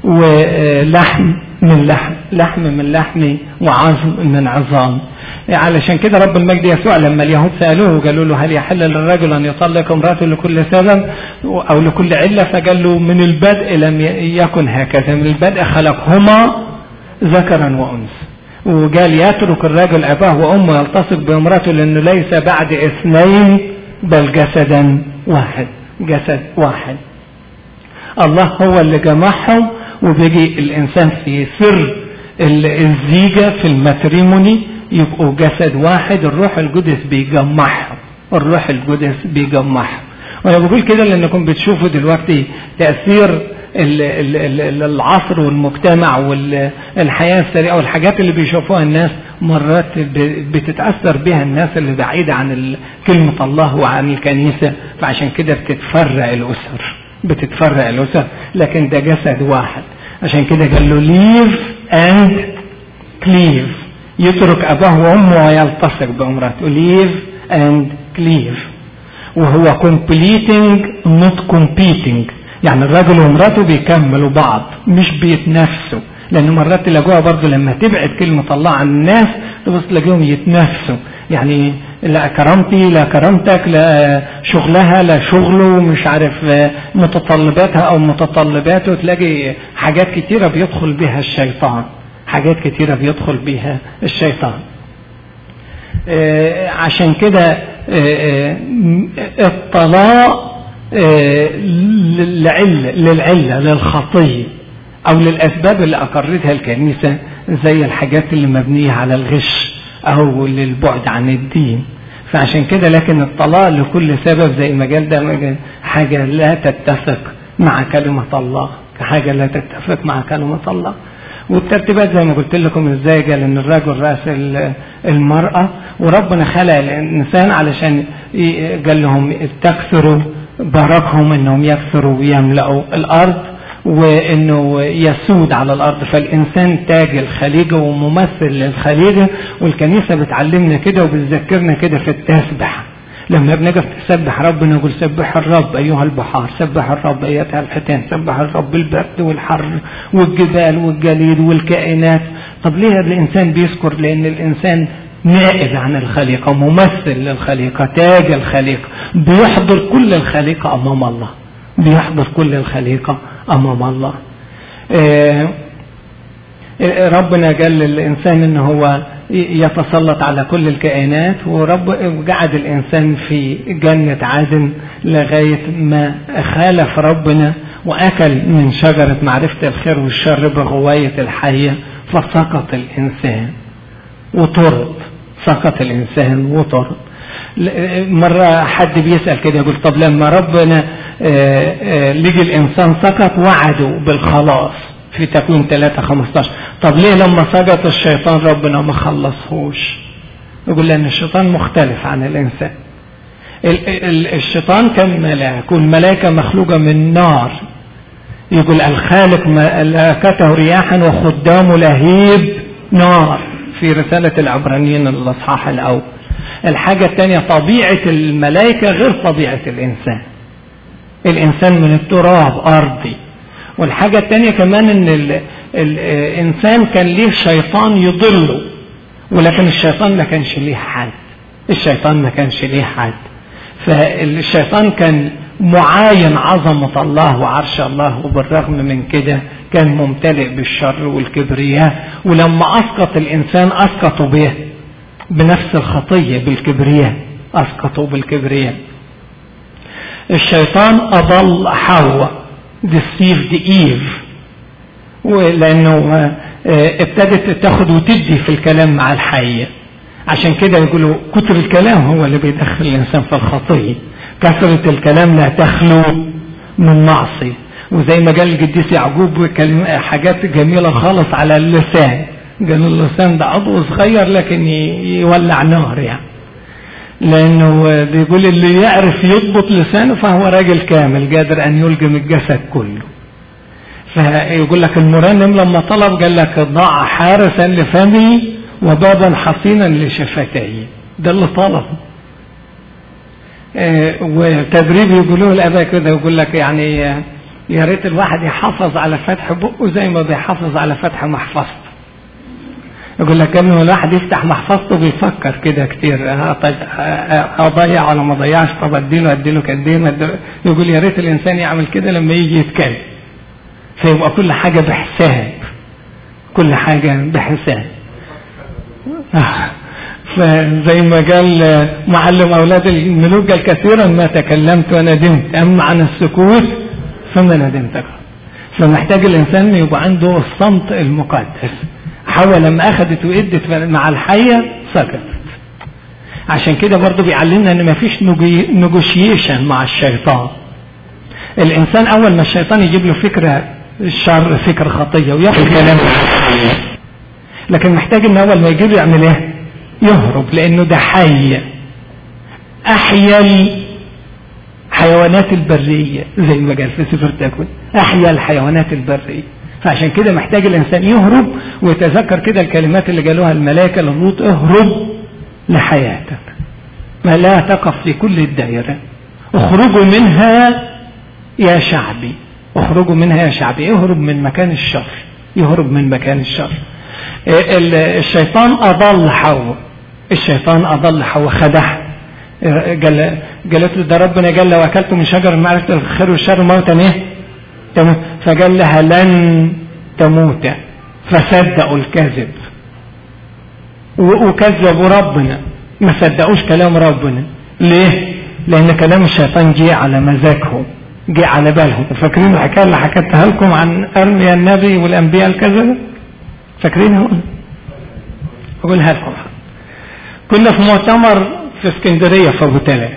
ولحم من لحم، لحم من لحمي وعظم من عظام. علشان كده رب المجد يسوع لما اليهود سألوه وقالوا له هل يحل للرجل أن يطلق امرأته لكل سبب أو لكل علة، فقال له من البدء لم يكن هكذا، من البدء خلقهما ذكرا وأنثى. وقال يترك الرجل أباه وأمه يلتصق بامرأته لأنه ليس بعد اثنين بل جسدا واحد، جسد واحد. الله هو اللي جمعهم، وبيجي الإنسان في سر الزيجة في الماتريموني يبقوا جسد واحد، الروح القدس بيجمعهم، الروح القدس بيجمعهم. وانا بقول كده لانكم بتشوفوا دلوقتي تأثير العصر والمجتمع والحياة السريعة والحاجات اللي بيشوفوها الناس، مرات بتتأثر بها الناس اللي بعيدة عن كلمة الله وعن الكنيسة، فعشان كده بتتفرع الأسر بتتفرع الأسر لكن ده جسد واحد. عشان كده قال له leave and cleave، يترك أباه وأمه ويلتصق بامرأته. leave and cleave، وهو completing not competing، يعني الراجل ومراته بيكملوا بعض مش بيتنافسوا، لأن مرات تلاقوها برضه لما تبعد كلمة الله عن الناس تبص تلاقيهم يتنافسوا، يعني لا كرامتي لا كرامتك، لا شغلها لا شغله، مش عارف متطلباتها أو متطلباته، تلاقي حاجات كتيرة بيدخل بها الشيطان، حاجات كتيرة بيدخل بها الشيطان. آه عشان كده آه الطلاق آه للعلة للعلة للخطية أو للأسباب اللي أقرتها الكنيسة، زي الحاجات اللي مبنية على الغش أو للبعد عن الدين. فعشان كده لكن الطلاق لكل سبب زي ما قال ده حاجة لا تتفق مع كلمة الله، حاجة لا تتفق مع كلمة الله. والترتيبات زي ما قلت لكم ازاي، قال ان الرجل رأس المرأة، وربنا خلق الانسان علشان قال لهم تكثروا، باركهم انهم يكثروا ويملأوا الارض وانه يسود على الارض. فالانسان تاج الخليقة وممثل للخليقة، والكنيسة بتعلمنا كده وبتذكرنا كده في التسبح. لما بنقف تسبح ربنا نقول سبح الرب ايها البحار، سبح الرب ايتها الحيتان، سبح الرب البرد والحر والجبال والجليد والكائنات. طب ليه الانسان بيذكر؟ لان الانسان نائب عن الخليقة، ممثل للخليقة، تاج الخليقة، بيحضر كل الخليقة امام الله، بيحضر كل الخليقة امام الله. آه ربنا قال للإنسان إن هو يتسلط على كل الكائنات، ورب قعد الإنسان في جنة عدن لغاية ما خالف ربنا وأكل من شجرة معرفة الخير والشر بغواية الحية، فسقط الإنسان وطرد، سقط الإنسان وطرد. مرة حد بيسأل كده يقول طب لما ربنا لقي الإنسان سقط وعده بالخلاص في تكوين ثلاثة خمستاشر، طب ليه لما سقط الشيطان ربنا ما خلصهوش؟ يقول لأن الشيطان مختلف عن الإنسان. الشيطان كان ملاك، والملائكة مخلوقة من نار. يقول الخالق ملائكته رياحا وخدامه لهيب نار في رسالة العبرانيين الأصحاح الأول. الحاجة الثانية طبيعة الملائكة غير طبيعة الإنسان، الإنسان من التراب أرضي. والحاجة الثانية كمان ان ال الانسان كان ليه شيطان يضله، ولكن الشيطان ما كانش ليه حد، الشيطان ما كانش ليه حد. فالشيطان كان معاين عظمة الله وعرش الله، وبالرغم من كده كان ممتلئ بالشر والكبرياء. ولما اسقط الانسان اسقطوا به بنفس الخطية، بالكبرياء، اسقطوا بالكبرياء. الشيطان اضل حواء، deceived Eve، ولأنه ابتدت تاخد وتدي في الكلام مع الحية. عشان كده يقولوا كتر الكلام هو اللي بيدخل الإنسان في الخطية، كثرة الكلام لا تخلو من معصية. وزي ما قال القديس يعقوب حاجات جميلة خالص على اللسان، قال اللسان ده عضو صغير لكن يولع نار، يعني لأنه بيقول اللي يعرف يضبط لسانه فهو راجل كامل قادر أن يلجم الجسد كله. فيقول لك المرنم لما طلب قال لك ضع حارسا لفمي وبابا حصينا لشفتي، ده اللي طلبه. وتدريب يقولوه الآباء كده، يقول لك يعني يا ريت الواحد يحافظ على فتح بقه زي ما بيحافظ على فتح محفظته. يقول لك قبل ما الواحد يفتح محفظته بيفكر كده كتير، اضيع ولا ما اضيعش، طب اديله اديله قد. يقول يا ريت الانسان يعمل كده لما يجي يتكلم، فيبقى كل حاجه بحساب، كل حاجه بحساب. فزي ما قال معلم اولاد الملوك قال كثيرا ما تكلمت وندمت، اما عن السكوت فما ندمت. فمحتاج الانسان يبقى عنده الصمت المقدس. حواء لما اخذت وادت مع الحية سكتت. عشان كده برضو بيعلمنا ان مفيش نيجوشيشن مع الشيطان. الانسان اول ما الشيطان يجيب له فكرة الشر، فكرة خطية، وياخد كلام، لكن محتاج ان اول ما يجيب يعمل ايه؟ يهرب، لانه ده حي احيا الحيوانات البرية زي ما قال في سفر التكوين، احيا الحيوانات البرية. فعشان كده محتاج الانسان يهرب ويتذكر كده الكلمات اللي قالوها الملائكة للوط: اهرب لحياتك، ما لا تقف في كل الدائرة، اخرجوا منها يا شعبي، اخرجوا منها يا شعبي. اهرب من مكان الشر، يهرب من مكان الشر. الشيطان اضل حواء، الشيطان اضل حواء، خدعها، قال قالت له ده ربنا قال لو اكلت من شجر معرفة الخير والشر موتا ايه تموت، فقال لها لن تموت، فصدقوا الكذب وكذبوا ربنا، ما صدقوش كلام ربنا. ليه؟ لان كلام الشيطان جه على مزاجهم، جه على بالهم. فاكرين الحكايه اللي حكيتها لكم عن ارميا النبي والانبياء الكذبه؟ فاكرينها؟ اقولها لكم. كنا في مؤتمر في اسكندريه في ابو تلات،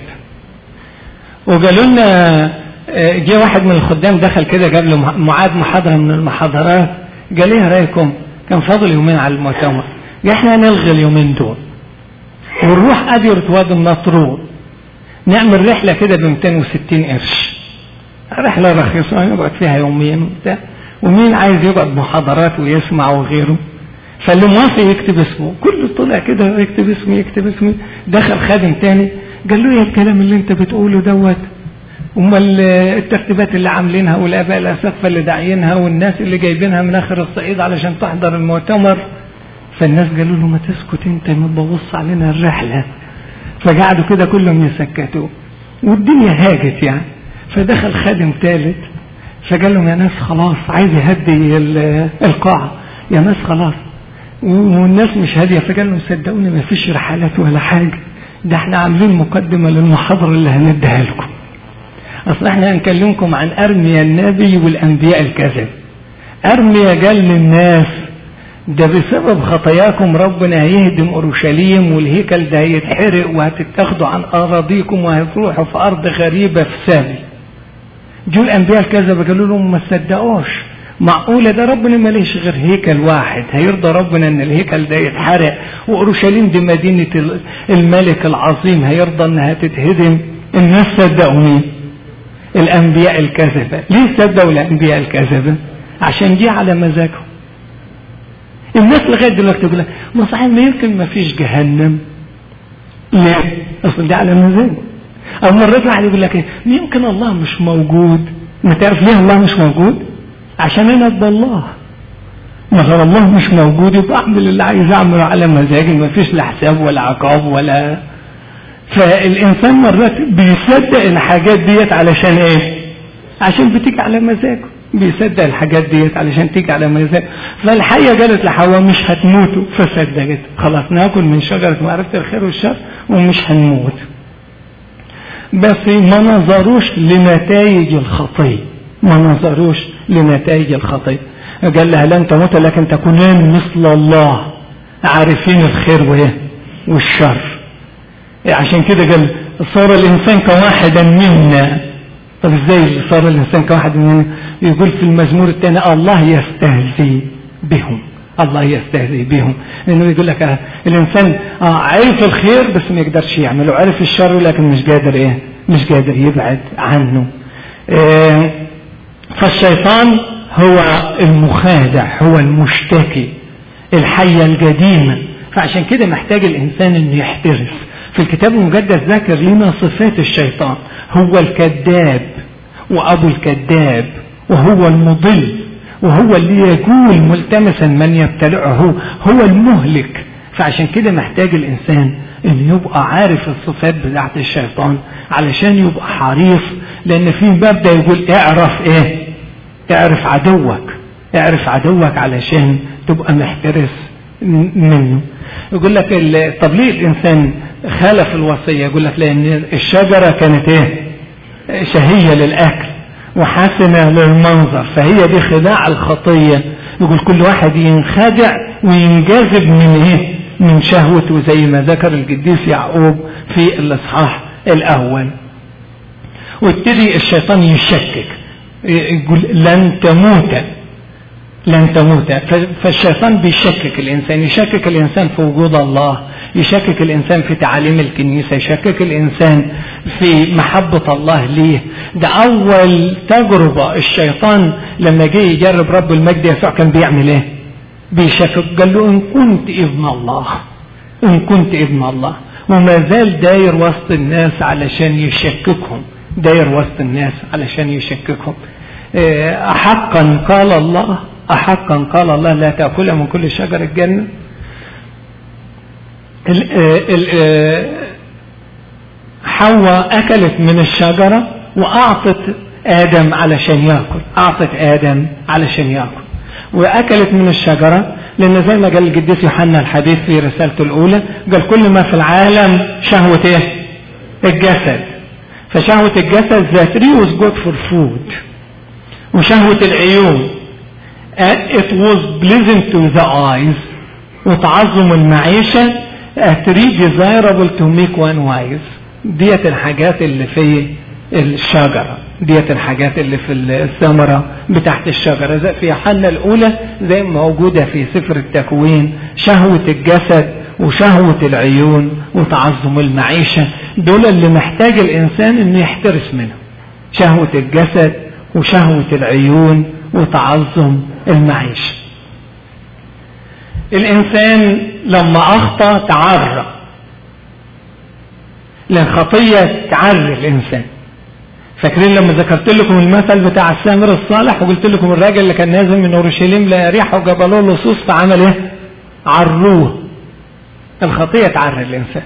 وقالوا لنا جه واحد من الخدام دخل كده جاب له معاد محاضره من المحاضرات، قال ايه رايكم؟ كان فاضل يومين على المؤتمر، احنا نلغي اليومين دول ونروح اديرة وادي النطرون نعمل رحله كده ب مئتين وستين قرش، رحله رخيصه نقعد فيها يومين وبتاع، ومين عايز يقعد محاضرات ويسمع وغيره. فاللي موافق يكتب اسمه، كله طلع كده يكتب اسمي يكتب اسمي. دخل خادم تاني قال له ايه الكلام اللي انت بتقوله دوت؟ امال الترتيبات اللي عاملينها والاباء الاساتذه اللي داعيينها والناس اللي جايبينها من اخر الصعيد علشان تحضر المؤتمر. فالناس قالوا له ما تسكت انت، ما تبص علينا الرحله. فقعدوا كده كلهم يسكتوا والدنيا هاجت يعني. فدخل خادم ثالث فقال لهم يا ناس خلاص، عايز يهدي القاعه، يا ناس خلاص، والناس مش هاديه. فقال لهم صدقوني ما فيش رحلات ولا حاجه، ده احنا عاملين مقدمه للمحاضره اللي هنديها لكم. اصل احنا هنكلمكم عن ارميا النبي والانبياء الكذب. ارميا قال للناس ده بسبب خطاياكم ربنا هيهدم اورشليم والهيكل ده هيتحرق وهتتاخدوا عن اراضيكم وهتروحوا في ارض غريبه في سامي. جو الانبياء الكذب قالوا لهم ما تصدقوش، معقوله ده ربنا ماليش غير هيكل واحد، هيرضى ربنا ان الهيكل ده يتحرق واورشليم دي مدينه الملك العظيم هيرضى انها تتهدم؟ الناس صدقوا مين؟ الانبياء الكذبه. ليه صدقوا الانبياء الكذبه؟ عشان جه على مزاجهم. الناس لغايه دلوقتي تقول لك ما صحيح ما يمكن ما فيش جهنم. ليه؟ اصل ده على مزاجه. او مرات واحد يقول لك ايه؟ يمكن الله مش موجود. ما تعرف ليه الله مش موجود؟ عشان انا ابقى الله. مثلا الله مش موجود يبقى اعمل اللي عايز اعمله على مزاجي، ما فيش لا حساب ولا عقاب ولا. فالانسان مرات بيصدق الحاجات ديت علشان ايه؟ عشان بتيجي على مزاجه، بيصدق الحاجات ديت علشان تيجي على مزاجه. فالحية قالت لحواء مش هتموتوا، فصدقت خلاص ناكل من شجرة معرفة الخير والشر ومش هنموت. بس ما نظروش لنتائج الخطية، ما نظروش لنتائج الخطية. قال لها لن تموت لكن تكونين مثل الله عارفين الخير وايه والشر. عشان كده قال صار الانسان كواحدا منا. طب ازاي صار الانسان كواحد منا؟ يقول في المزمور الثاني الله يستهزئ بهم، الله يستهزئ بهم. لانه يقول لك آه الانسان آه عرف الخير بس ما يقدرش يعمله، عرف الشر لكن مش قادر ايه مش قادر يبعد عنه. آه فالشيطان هو المخادع، هو المشتكي، الحية القديمة. فعشان كده محتاج الانسان انه يحترس. في الكتاب المقدس ذكر لنا صفات الشيطان: هو الكذاب وابو الكذاب، وهو المضل، وهو اللي يجول ملتمسا من يبتلعه، هو المهلك. فعشان كده محتاج الانسان ان يبقى عارف الصفات بتاعت الشيطان علشان يبقى حريص. لان في مبدأ يقول اعرف ايه؟ اعرف عدوك، اعرف عدوك علشان تبقى محترس منه. يقول لك طب ليه الانسان خالف الوصية؟ يقول لك لان الشجرة كانت ايه؟ شهية للاكل وحسنة للمنظر، فهي دي خداع الخطية. يقول كل واحد ينخدع وينجذب من ايه؟ من شهوته زي ما ذكر القديس يعقوب في الاصحاح الاول. وابتدي الشيطان يشكك، يقول لن تموت لن تموت. فالشيطان بيشكك الإنسان، يشكك الإنسان في وجود الله، يشكك الإنسان في تعاليم الكنيسة، يشكك الإنسان في محبة الله ليه. ده أول تجربة الشيطان لما جه يجرب رب المجد يسوع كان بيعمل ايه؟ بيشكك. قال له إن كنت ابن الله، إن كنت ابن الله. وما زال داير وسط الناس علشان يشككهم، داير وسط الناس علشان يشككهم. أحقا قال الله، أحقا قال الله لا تأكل من كل شجر الجنة. حواء أكلت من الشجرة وأعطت آدم علشان يأكل، أعطت آدم علشان يأكل، وأكلت من الشجرة لأن زي ما قال القديس يوحنا الحبيب في رسالته الأولى، قال كل ما في العالم شهوة إيه؟ الجسد. فشهوة الجسد that tree was good for food. وشهوة العيون it was pleasant to the eyes. وتعظم المعيشة a tree desirable to make one wise. ديت الحاجات اللي في الشجرة، ديت الحاجات اللي في الثمرة بتاعت الشجرة زي في يوحنا الأولى زي ما موجودة في سفر التكوين. شهوة الجسد وشهوة العيون وتعظم المعيشة دول اللي محتاج الإنسان إنه يحترس منهم. شهوة الجسد وشهوة العيون وتعظم المعيشة. الإنسان لما أخطأ تعرى، لأن خطية تعرى الإنسان. فاكرين لما ذكرت لكم المثل بتاع السامر الصالح وقلت لكم الراجل اللي كان نازل من اورشليم لقى ريحه وجابوا له لصوص فعمل ايه؟ عروه. الخطيه تعرى الانسان،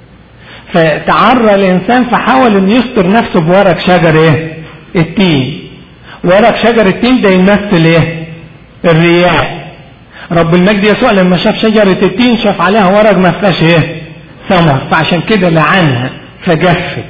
فتعرى الانسان فحاول ان يستر نفسه بورق شجر ايه؟ التين. ورق شجر التين ده يمثل ايه؟ الرياء. رب المجد يسوع لما شاف شجره التين شاف عليها ورق ما فيهاش ايه؟ ثمر، فعشان كده لعنها فجفت،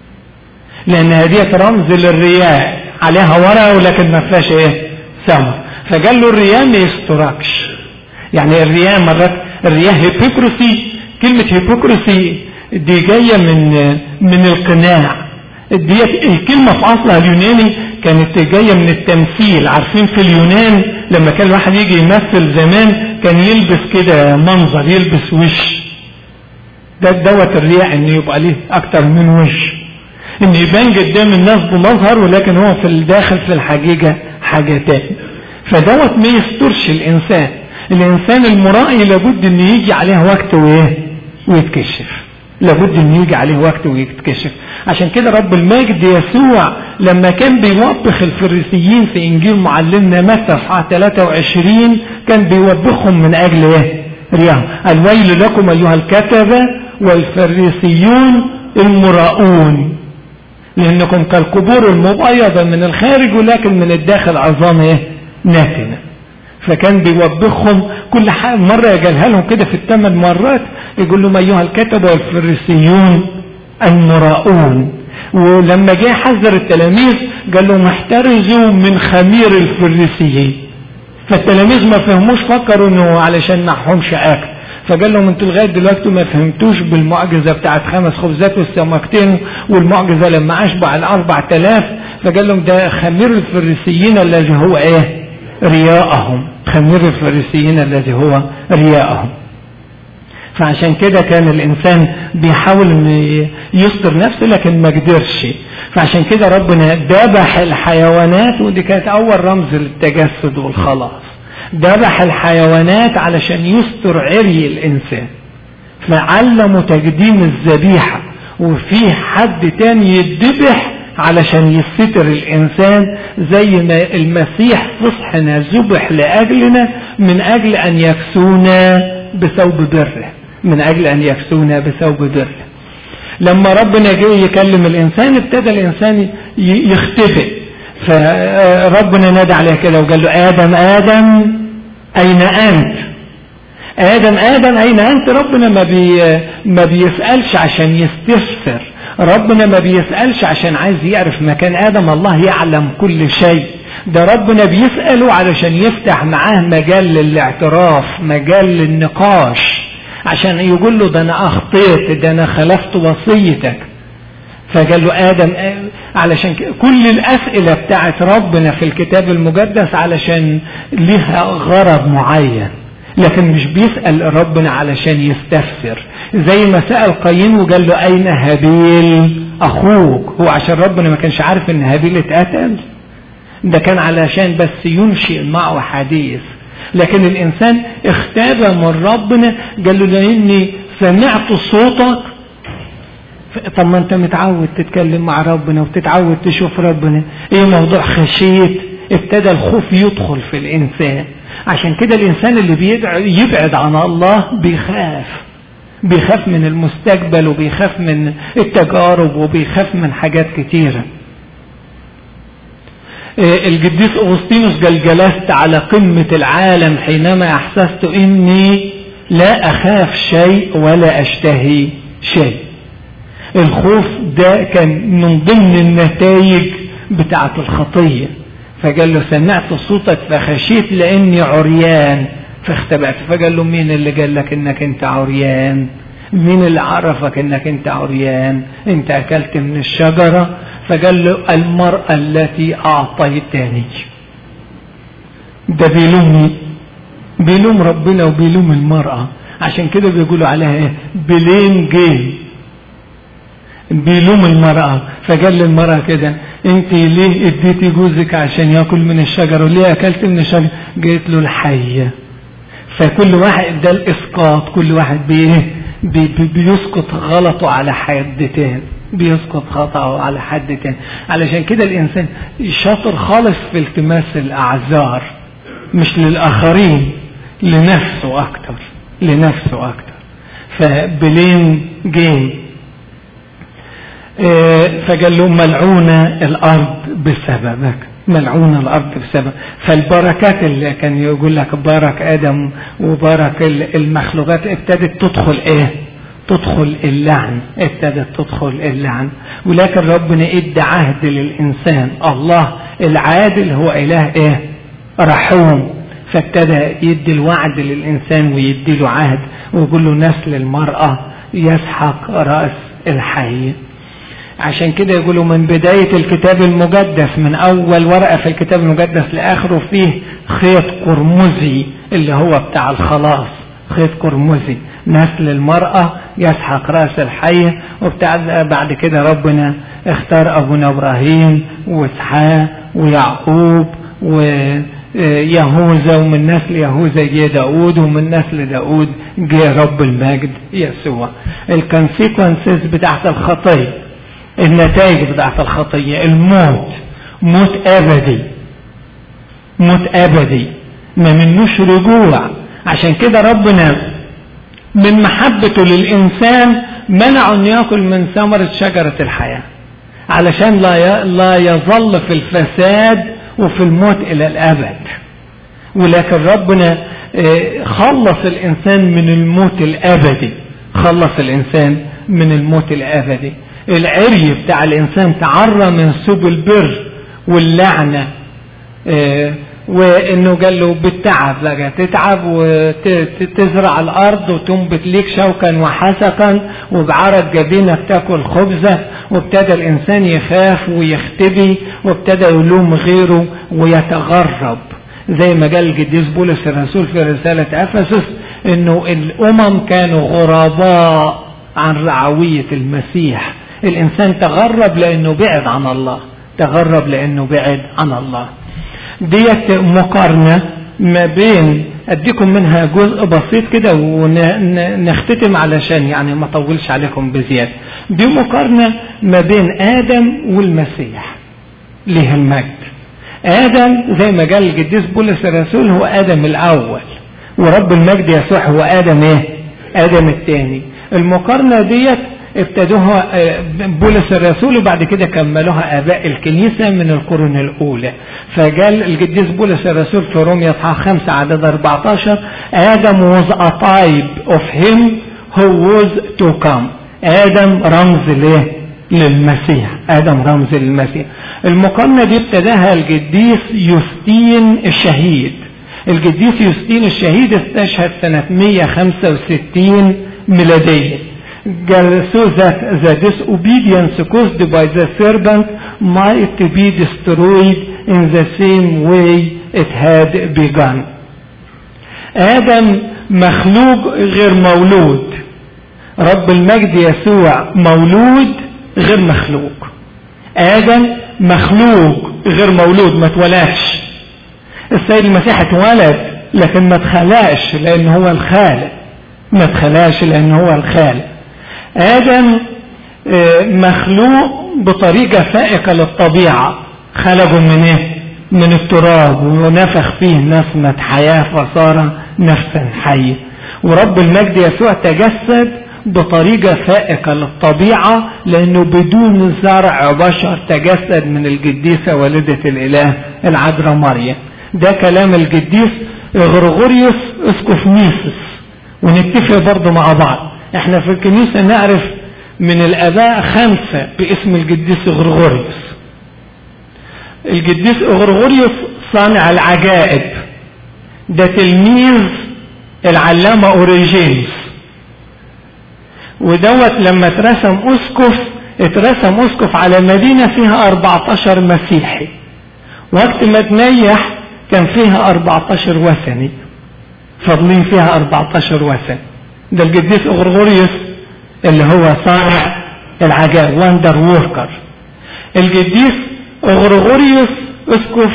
لأن هدية رمز للرياء، عليها ورقة ولكن ما فيهاش ايه؟ ثمر. فقال له الرياء ما يستركش. يعني الرياء مرات الرياء هيبوكرسي. كلمة هيبوكرسي دي جاية من من القناع. دي الكلمة في أصلها اليوناني كانت جاية من التمثيل. عارفين في اليونان لما كان الواحد يجي يمثل زمان كان يلبس كده منظر، يلبس وش. ده دوت الرياء، ان يبقى ليه أكتر من وش، ان يبان قدام الناس بمظهر ولكن هو في الداخل في الحقيقة حاجة تانية. فدوت ما يسترش الانسان. الانسان المرائي لابد ان يجي عليه وقت وايه؟ ويتكشف. لابد ان يجي عليه وقت ويتكشف. عشان كده رب المجد يسوع لما كان بيوبخ الفريسيين في انجيل معلمنا متى اصحاح ثلاثة وعشرين كان بيوبخهم من اجل ايه؟ رياهم. الويل لكم ايها الكتبة والفريسيون المراؤون، لأنكم كالقبور المبيضة من الخارج ولكن من الداخل عظام ايه؟ ناتنة. فكان بيوبخهم كل حاجة. مرة يقالها لهم كده في الثمان مرات، يقول لهم أيها الكتبة والفريسيون المراؤون. ولما جاء حذر التلاميذ قال لهم احترزوا من خمير الفريسيين. فالتلاميذ ما فهموش، فكروا انه علشان معهمش اكل. فقال لهم انتوا لغايه دلوقتي ما فهمتوش بالمعجزه بتاعت خمس خبزات والسمكتين، والمعجزه لما اشبع الاربع تلاف. فقال لهم ده خمير الفريسيين الذي هو ايه؟ رياءهم. خمير الفريسيين الذي هو رياءهم. فعشان كده كان الانسان بيحاول ان يستر نفسه لكن ما قدرش. فعشان كده ربنا ذبح الحيوانات، ودي كانت اول رمز للتجسد والخلاص. ذبح الحيوانات علشان يستر عري الانسان، فعلموا تقديم الذبيحة. وفي حد تاني يذبح علشان يستر الانسان، زي ما المسيح فصحنا ذبح لاجلنا من اجل ان يكسونا بثوب بره، من اجل ان يكسونا بثوب بره. لما ربنا جه يكلم الانسان ابتدى الانسان يختفي. فربنا نادى عليه كده وقال له آدم آدم أين أنت؟ آدم آدم أين أنت؟ ربنا ما بي ما بيسألش عشان يستفسر. ربنا ما بيسألش عشان عايز يعرف مكان آدم. الله يعلم كل شيء. ده ربنا بيسأله علشان يفتح معاه مجال للاعتراف، مجال للنقاش، عشان يقول له ده انا اخطيت، ده انا خلفت وصيتك. فقال له ادم علشان كل الاسئلة بتاعت ربنا في الكتاب المقدس علشان لها غرض معين، لكن مش بيسأل ربنا علشان يستفسر. زي ما سأل قايين وقال له اين هابيل اخوك، هو عشان ربنا ما كانش عارف ان هابيل اتقتل، ده كان علشان بس ينشئ معه حديث. لكن الانسان اختاب من ربنا، قال له لاني سمعت صوتك. طب ما انت متعود تتكلم مع ربنا وتتعود تشوف ربنا، ايه موضوع خشيت؟ ابتدى الخوف يدخل في الانسان. عشان كده الانسان اللي بيبعد عن الله بيخاف، بيخاف من المستقبل وبيخاف من التجارب وبيخاف من حاجات كتيرة. القديس أغسطينوس قال جلست على قمة العالم حينما احسست اني لا اخاف شيء ولا اشتهي شيء. الخوف ده كان من ضمن النتائج بتاعة الخطية. فقال له سمعت صوتك فخشيت لاني عريان فاختبأت. فقال له مين اللي قال لك انك انت عريان؟ مين اللي عرفك انك انت عريان؟ انت اكلت من الشجرة. فقال له المرأة التي اعطيتني. ده بيلومني، بيلوم ربنا وبيلوم المرأة. عشان كده بيقولوا عليها ايه؟ بلين جيم، بيلوم المرأة. فقال للمرأة كده انت ليه اديتي جوزك عشان ياكل من الشجر وليه اكلت من الشجر؟ قالت له الحية. فكل واحد ده الاسقاط، كل واحد بيه بي بي بيسقط غلطه على حدتين، بيسقط خطأه على حدتين. علشان كده الانسان شاطر خالص في التماس الاعذار، مش للاخرين، لنفسه اكتر، لنفسه اكتر. فبلين جيم. فقال له ملعونة الارض بسببك، ملعونة الارض بسبب. فالبركات اللي كان يقول لك بارك ادم وبارك المخلوقات ابتدت تدخل ايه؟ تدخل اللعن، ابتدت تدخل اللعن. ولكن ربنا ادى عهد للانسان. الله العادل هو اله ايه؟ رحوم. فابتدى يدي الوعد للانسان ويدي له عهد ويقول له نسل المرأة يسحق رأس الحي. عشان كده يقولوا من بداية الكتاب المقدس، من أول ورقة في الكتاب المقدس لآخره فيه خيط قرمزي اللي هو بتاع الخلاص، خيط قرمزي نسل المرأة يسحق رأس الحي. وبتاع بعد كده ربنا اختار أبونا إبراهيم وإسحاق ويعقوب ويهوذا، ومن نسل يهوذا جه داود، ومن نسل داود جه رب المجد يسوع. الكونسيكونسز بتاعت الخطية، النتائج بتاعت الخطية، الموت، موت أبدي، موت أبدي ما منوش رجوع. عشان كده ربنا من محبته للإنسان منعه أن يأكل من ثمرة شجرة الحياة علشان لا لا يظل في الفساد وفي الموت إلى الأبد. ولكن ربنا خلص الإنسان من الموت الأبدي، خلص الإنسان من الموت الأبدي. العري بتاع الإنسان تعرى من سوء البر واللعنة، اه وإنه قال له بالتعب بقى تتعب وتزرع الأرض وتنبت ليك شوكا وحسقا وبعرض جبينك تاكل خبزة. وابتدى الإنسان يخاف ويختبي وابتدى يلوم غيره ويتغرب، زي ما قال القديس بولس الرسول في رسالة أفسس إنه الأمم كانوا غرباء عن رعوية المسيح. الإنسان تغرب لأنه بعد عن الله، تغرب لأنه بعد عن الله. ديت مقارنة ما بين، أديكم منها جزء بسيط كده ونختتم علشان يعني ما طولش عليكم بزيادة. دي مقارنة ما بين آدم والمسيح ليه المجد. آدم زي ما قال القديس بولس الرسول هو آدم الأول، ورب المجد يسوع هو آدم إيه؟ آدم الثاني. المقارنة ديت ابتدوها بولس الرسول وبعد كده كملوها آباء الكنيسة من القرون الأولى. فقال القديس بولس الرسول في رومية اصحاح خمسة عدد أربعة عشر آدم was a type of him who was to come. آدم رمز ليه؟ للمسيح. آدم رمز للمسيح. المقارنة دي ابتداها القديس يوستين الشهيد القديس يوستين الشهيد استشهد سنة مية وخمسة وستين ميلادية. قال so that the disobedience caused by the serpent might be destroyed in the same way it had begun. آدم مخلوق غير مولود، رب المجد يسوع مولود غير مخلوق. آدم مخلوق غير مولود، ما اتولدش. السيد المسيح اتولد لكن ما اتخلقش لأن هو الخالق، ما اتخلقش لأن هو الخالق. آدم مخلوق بطريقة فائقة للطبيعة، خلقه من ايه؟ من التراب، ونفخ فيه نسمة حياة فصار نفسا حية. ورب المجد يسوع تجسد بطريقة فائقة للطبيعة لأنه بدون زرع بشر تجسد من القديسة والدة الإله العذراء مريم. ده كلام القديس غرغوريوس اسقف نيسوس. ونتفق برضه مع بعض، احنا في الكنيسة نعرف من الآباء خمسة باسم القديس غرغوريوس. القديس غرغوريوس صانع العجائب، ده تلميذ العلامة أوريجينوس، ودوت لما اترسم أسقف اترسم أسقف على مدينة فيها أربعتاشر مسيحي، وقت ما تنيح كان فيها أربعتاشر وثني، فاضلين فيها أربعتاشر وثن. ده القديس غرغوريوس اللي هو صانع العجائب، واندر ووركر. القديس غرغوريوس اسقف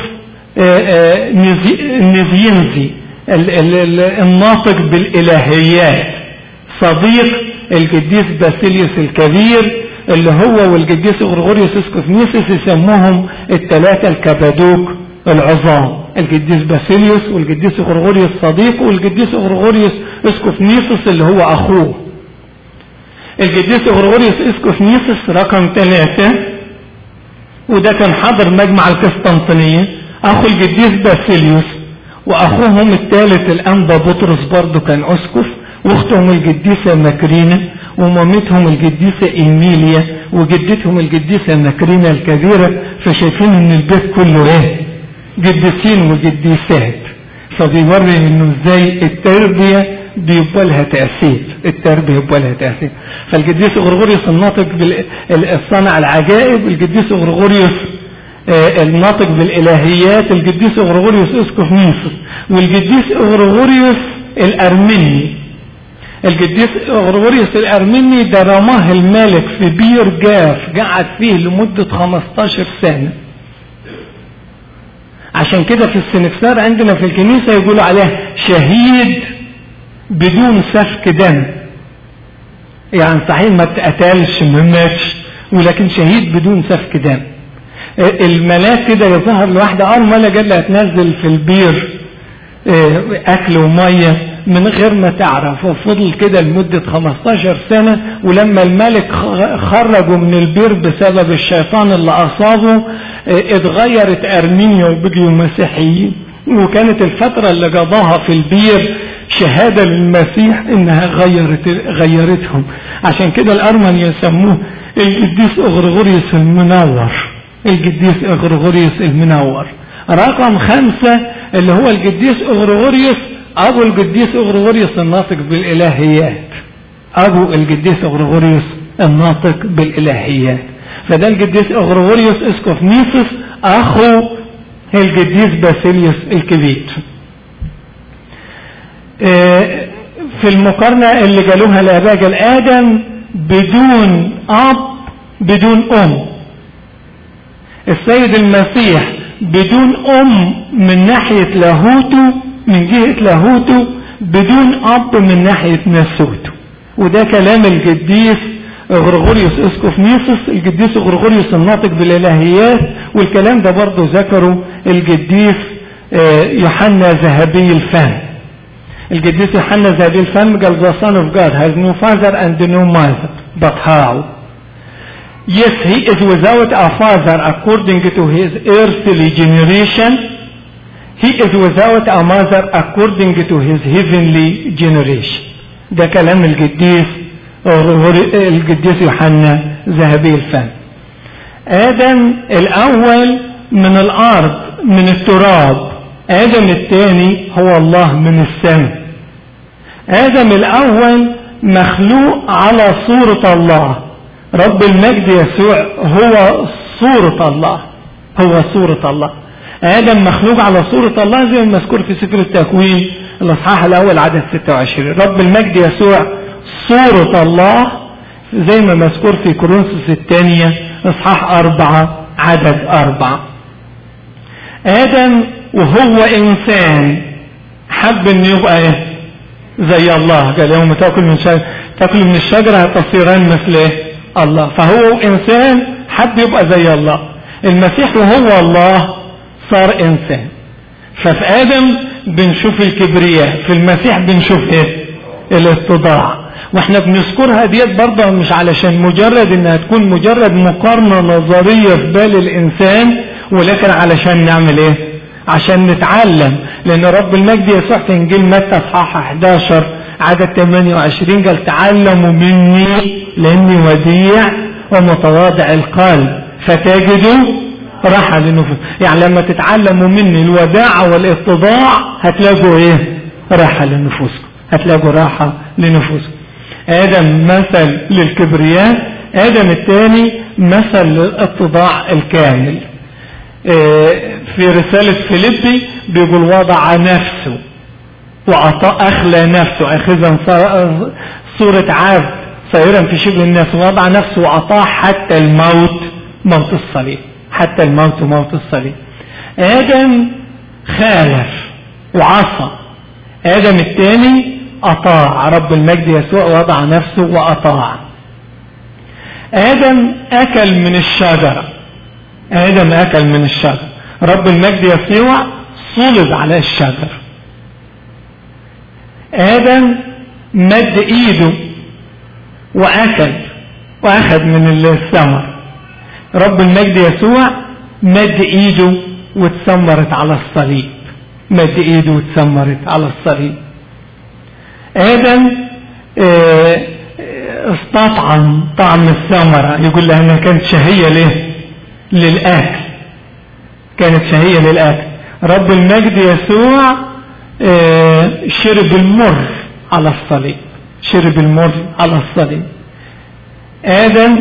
نيزينزي الناطق بالإلهيات، صديق القديس باسيليوس الكبير، اللي هو والقديس غرغوريوس اسقف نيسوس يسموهم الثلاثة الكبادوك العظام، القديس باسيليوس والقديس غرغوريوس صديقه والقديس غرغوريوس اسقف نيسوس اللي هو اخوه. القديس غرغوريوس اسقف نيسوس رقم ثلاثة، وده كان حاضر مجمع القسطنطينية، اخو القديس باسيليوس، واخوهم الثالث الانبا بطرس برضه كان اسقف، واختهم القديسة ماكرينا، ومامتهم القديسة إيميليا، وجدتهم القديسة ماكرينا الكبيرة. فشايفين ان البيت كله ايه؟ قديسين وقديسات. فبيوري انه ازاي التربية بيبقى لها تأثير، التربية بيبقى لها تأثير. فالقديس غرغوريوس الناطق بالصنع العجائب، القديس غرغوريوس الناطق بالإلهيات، القديس غرغوريوس اسقف نيسوس، والقديس غرغوريوس الأرمني. القديس غرغوريوس الأرمني ده رماه الملك في بير جاف، قعد فيه لمدة خمستاشر سنة. عشان كده في السنكسار عندنا في الكنيسة يقولوا عليه شهيد بدون سفك دم، يعني صحيح ما اتقتلش ما ماتش، ولكن شهيد بدون سفك دم. الملاك كده يظهر لواحدة أرملة قال لها تنزل في البير أكل ومية من غير ما تعرف، وفضل كده لمدة خمستاشر سنة. ولما الملك خرجوا من البير بسبب الشيطان اللي أصابه اتغيرت أرمينيا وبقيوا مسيحيين، وكانت الفترة اللي قضاها في البير شهادة للمسيح انها غيرت غيرتهم. عشان كده الأرمن يسموه القديس غرغوريوس المنور، القديس غرغوريوس المنور. رقم خمسة اللي هو القديس غرغوريوس أبو القديس غرغوريوس الناطق بالإلهيات، أبو القديس غرغوريوس الناطق بالإلهيات. فده القديس غرغوريوس اسقف نيسوس أخو القديس باسيليوس الكبير. في المقارنة اللي قالوها الآباء قال آدم بدون أب بدون أم، السيد المسيح بدون أم من ناحية لاهوته، من جهة لاهوته، بدون أب من ناحية ناسوته. وده كلام القديس غرغوريوس اسقف نيسوس، القديس غرغوريوس الناطق بالإلهيات. والكلام ده برضه ذكره القديس يوحنا ذهبي الفم. القديس يوحنا ذهبي الفم قال the son of God has no father and no mother, but how? Yes, he is without a father according to his earthly generation. He is without a mother according to his heavenly generation. ده كلام القديس القديس يوحنا ذهبي الفم. آدم الأول من الأرض من التراب، آدم الثاني هو الله من السماء. آدم الأول مخلوق على صورة الله. رب المجد يسوع هو صورة الله، هو صورة الله. آدم مخلوق على صورة الله زي ما مذكور في سفر التكوين الأصحاح الأول عدد ستة وعشرين. رب المجد يسوع صورة الله زي ما مذكور في كورنثوس الثانية اصحاح أربعة عدد أربعة. آدم وهو إنسان حب إن يبقى إيه؟ زي الله. قال يوم تأكل من شجرة تأكل من الشجرة تصيران مثل إيه؟ الله. فهو إنسان حب يبقى زي الله. المسيح وهو الله صار إنسان. ففي آدم بنشوف الكبرياء، في المسيح بنشوف إيه؟ الاتضاع. واحنا بنذكرها ديت برضه مش علشان مجرد انها تكون مجرد مقارنة نظرية في بال الانسان، ولكن علشان نعمل ايه؟ عشان نتعلم. لان رب المجد يسوع في انجيل متى اصحاح احد عشر عدد ثمانية وعشرين قال تعلموا مني لاني وديع ومتواضع القلب فتجدوا راحة للنفوس. يعني لما تتعلموا مني الوداعة والاتضاع هتلاقوا ايه؟ راحة لنفوسكم، هتلاقوا راحة لنفوسكم. آدم مثل للكبرياء، آدم الثاني مثل للاتضاع الكامل. في رسالة فيليبي بيقول وضع نفسه وأعطى أخلى نفسه أخذا صورة عبد صائرا في شبه الناس، وضع نفسه وأطاع حتى الموت، موت الصليب، حتى الموت وموت الصليب. آدم خالف وعصى، آدم الثاني أطاع. رب المجد يسوع وضع نفسه وأطاع. آدم أكل من الشجرة، آدم أكل من الشجرة. رب المجد يسوع صلب على الشجرة. آدم مد إيده وأكل وأخذ من الثمر. رب المجد يسوع مد إيده واتسمرت على الصليب، مد إيده واتسمرت على الصليب. آدم استطعم طعم الثمرة، يقول لها أنها كانت شهية ليه؟ للأكل، كانت شهية للأكل. رب المجد يسوع شرب المر على الصليب، شرب المر على الصليب. آدم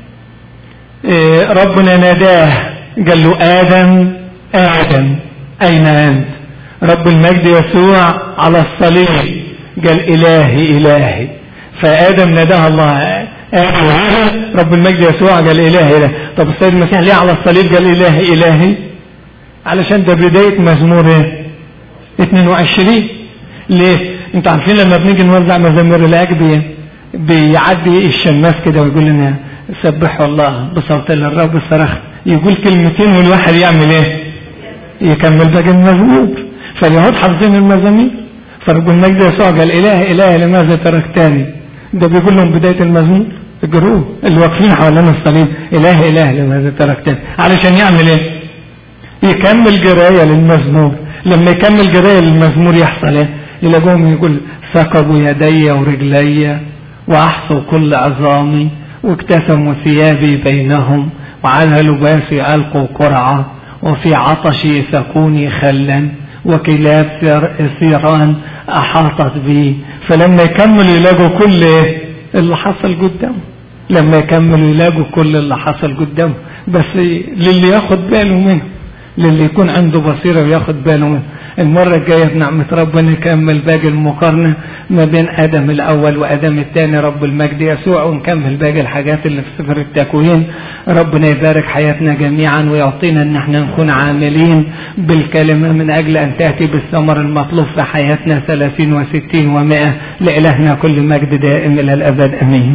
ربنا ناداه قال له آدم آدم أين أنت؟ رب المجد يسوع على الصليب قال إلهي إلهي. فآدم ناداه الله آدم، رب المجد يسوع قال إلهي إلهي. طب السيد المسيح ليه على الصليب قال إلهي إلهي؟ علشان ده بداية مزمور ايه؟ اثنين وعشرين. ليه؟ انتوا عارفين لما بنيجي نوزع مزامير العجب بيعدي الشماس كده ويقول لنا سبحوا الله بصوت للرب صرخت، يقول كلمتين والواحد يعمل ايه؟ يكمل باقي المزمور. فاليهود حافظين المزامير، فرب المجد يسوع قال إله إله لماذا تركتني؟ ده بيقول لهم بداية المزمور الجروب اللي واقفين حوالين الصليب، إله إله لماذا تركتني، علشان يعمل ايه؟ يكمل جراية للمزمور. لما يكمل جراية للمزمور يحصل ايه؟ يلاقوهم يقول ثقبوا يدي ورجلي وأحصوا كل عظامي واكتسموا ثيابي بينهم وعلى لباسي ألقوا قرعة وفي عطشي سكوني خلا وكلاب ثيران أحاطت بي. فلما يكملوا يلاقوا كل اللي حصل قدامه، لما يكملوا يلاقوا كل اللي حصل قدامه، بس للي ياخد باله منه، للي يكون عنده بصيرة وياخد باله منه. المرة الجاية بنعمة ربنا نكمل باقي المقارنة ما بين آدم الأول وآدم الثاني رب المجد يسوع، ونكمل باقي الحاجات اللي في سفر التكوين. ربنا يبارك حياتنا جميعا ويعطينا ان احنا نكون عاملين بالكلمة من أجل أن تأتي بالثمر المطلوب في حياتنا ثلاثين وستين ومائة. لإلهنا كل مجد دائم إلى الأبد أمين.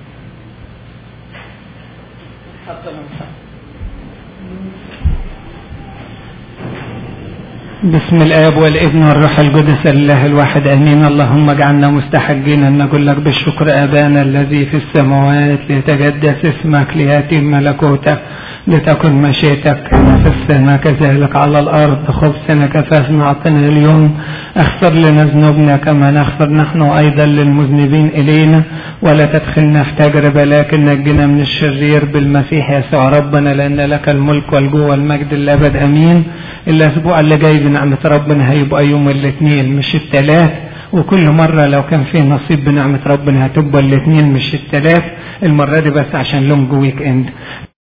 بسم الآب والابن والروح القدس الله الواحد امين. اللهم اجعلنا مستحقين ان نقول لك بالشكر ابانا الذي في السماوات ليتقدس اسمك لياتي ملكوتك لتكن مشيئتك كما في السماء كذلك على الارض. خبزنا كفافنا اعطنا اليوم، اغفر لنا ذنوبنا كما نغفر نحن ايضا للمذنبين الينا، ولا تدخلنا في تجربه لكن نجنا من الشرير بالمسيح يسوع ربنا، لان لك الملك والجوه والمجد الابد امين. الاسبوع اللي جاي بنعمة ربنا هيبقى يوم الاثنين مش الثلاث، وكل مرة لو كان فيه نصيب بنعمة ربنا هتبقى الاثنين مش الثلاث. المرة دي بس عشان لونج ويك اند.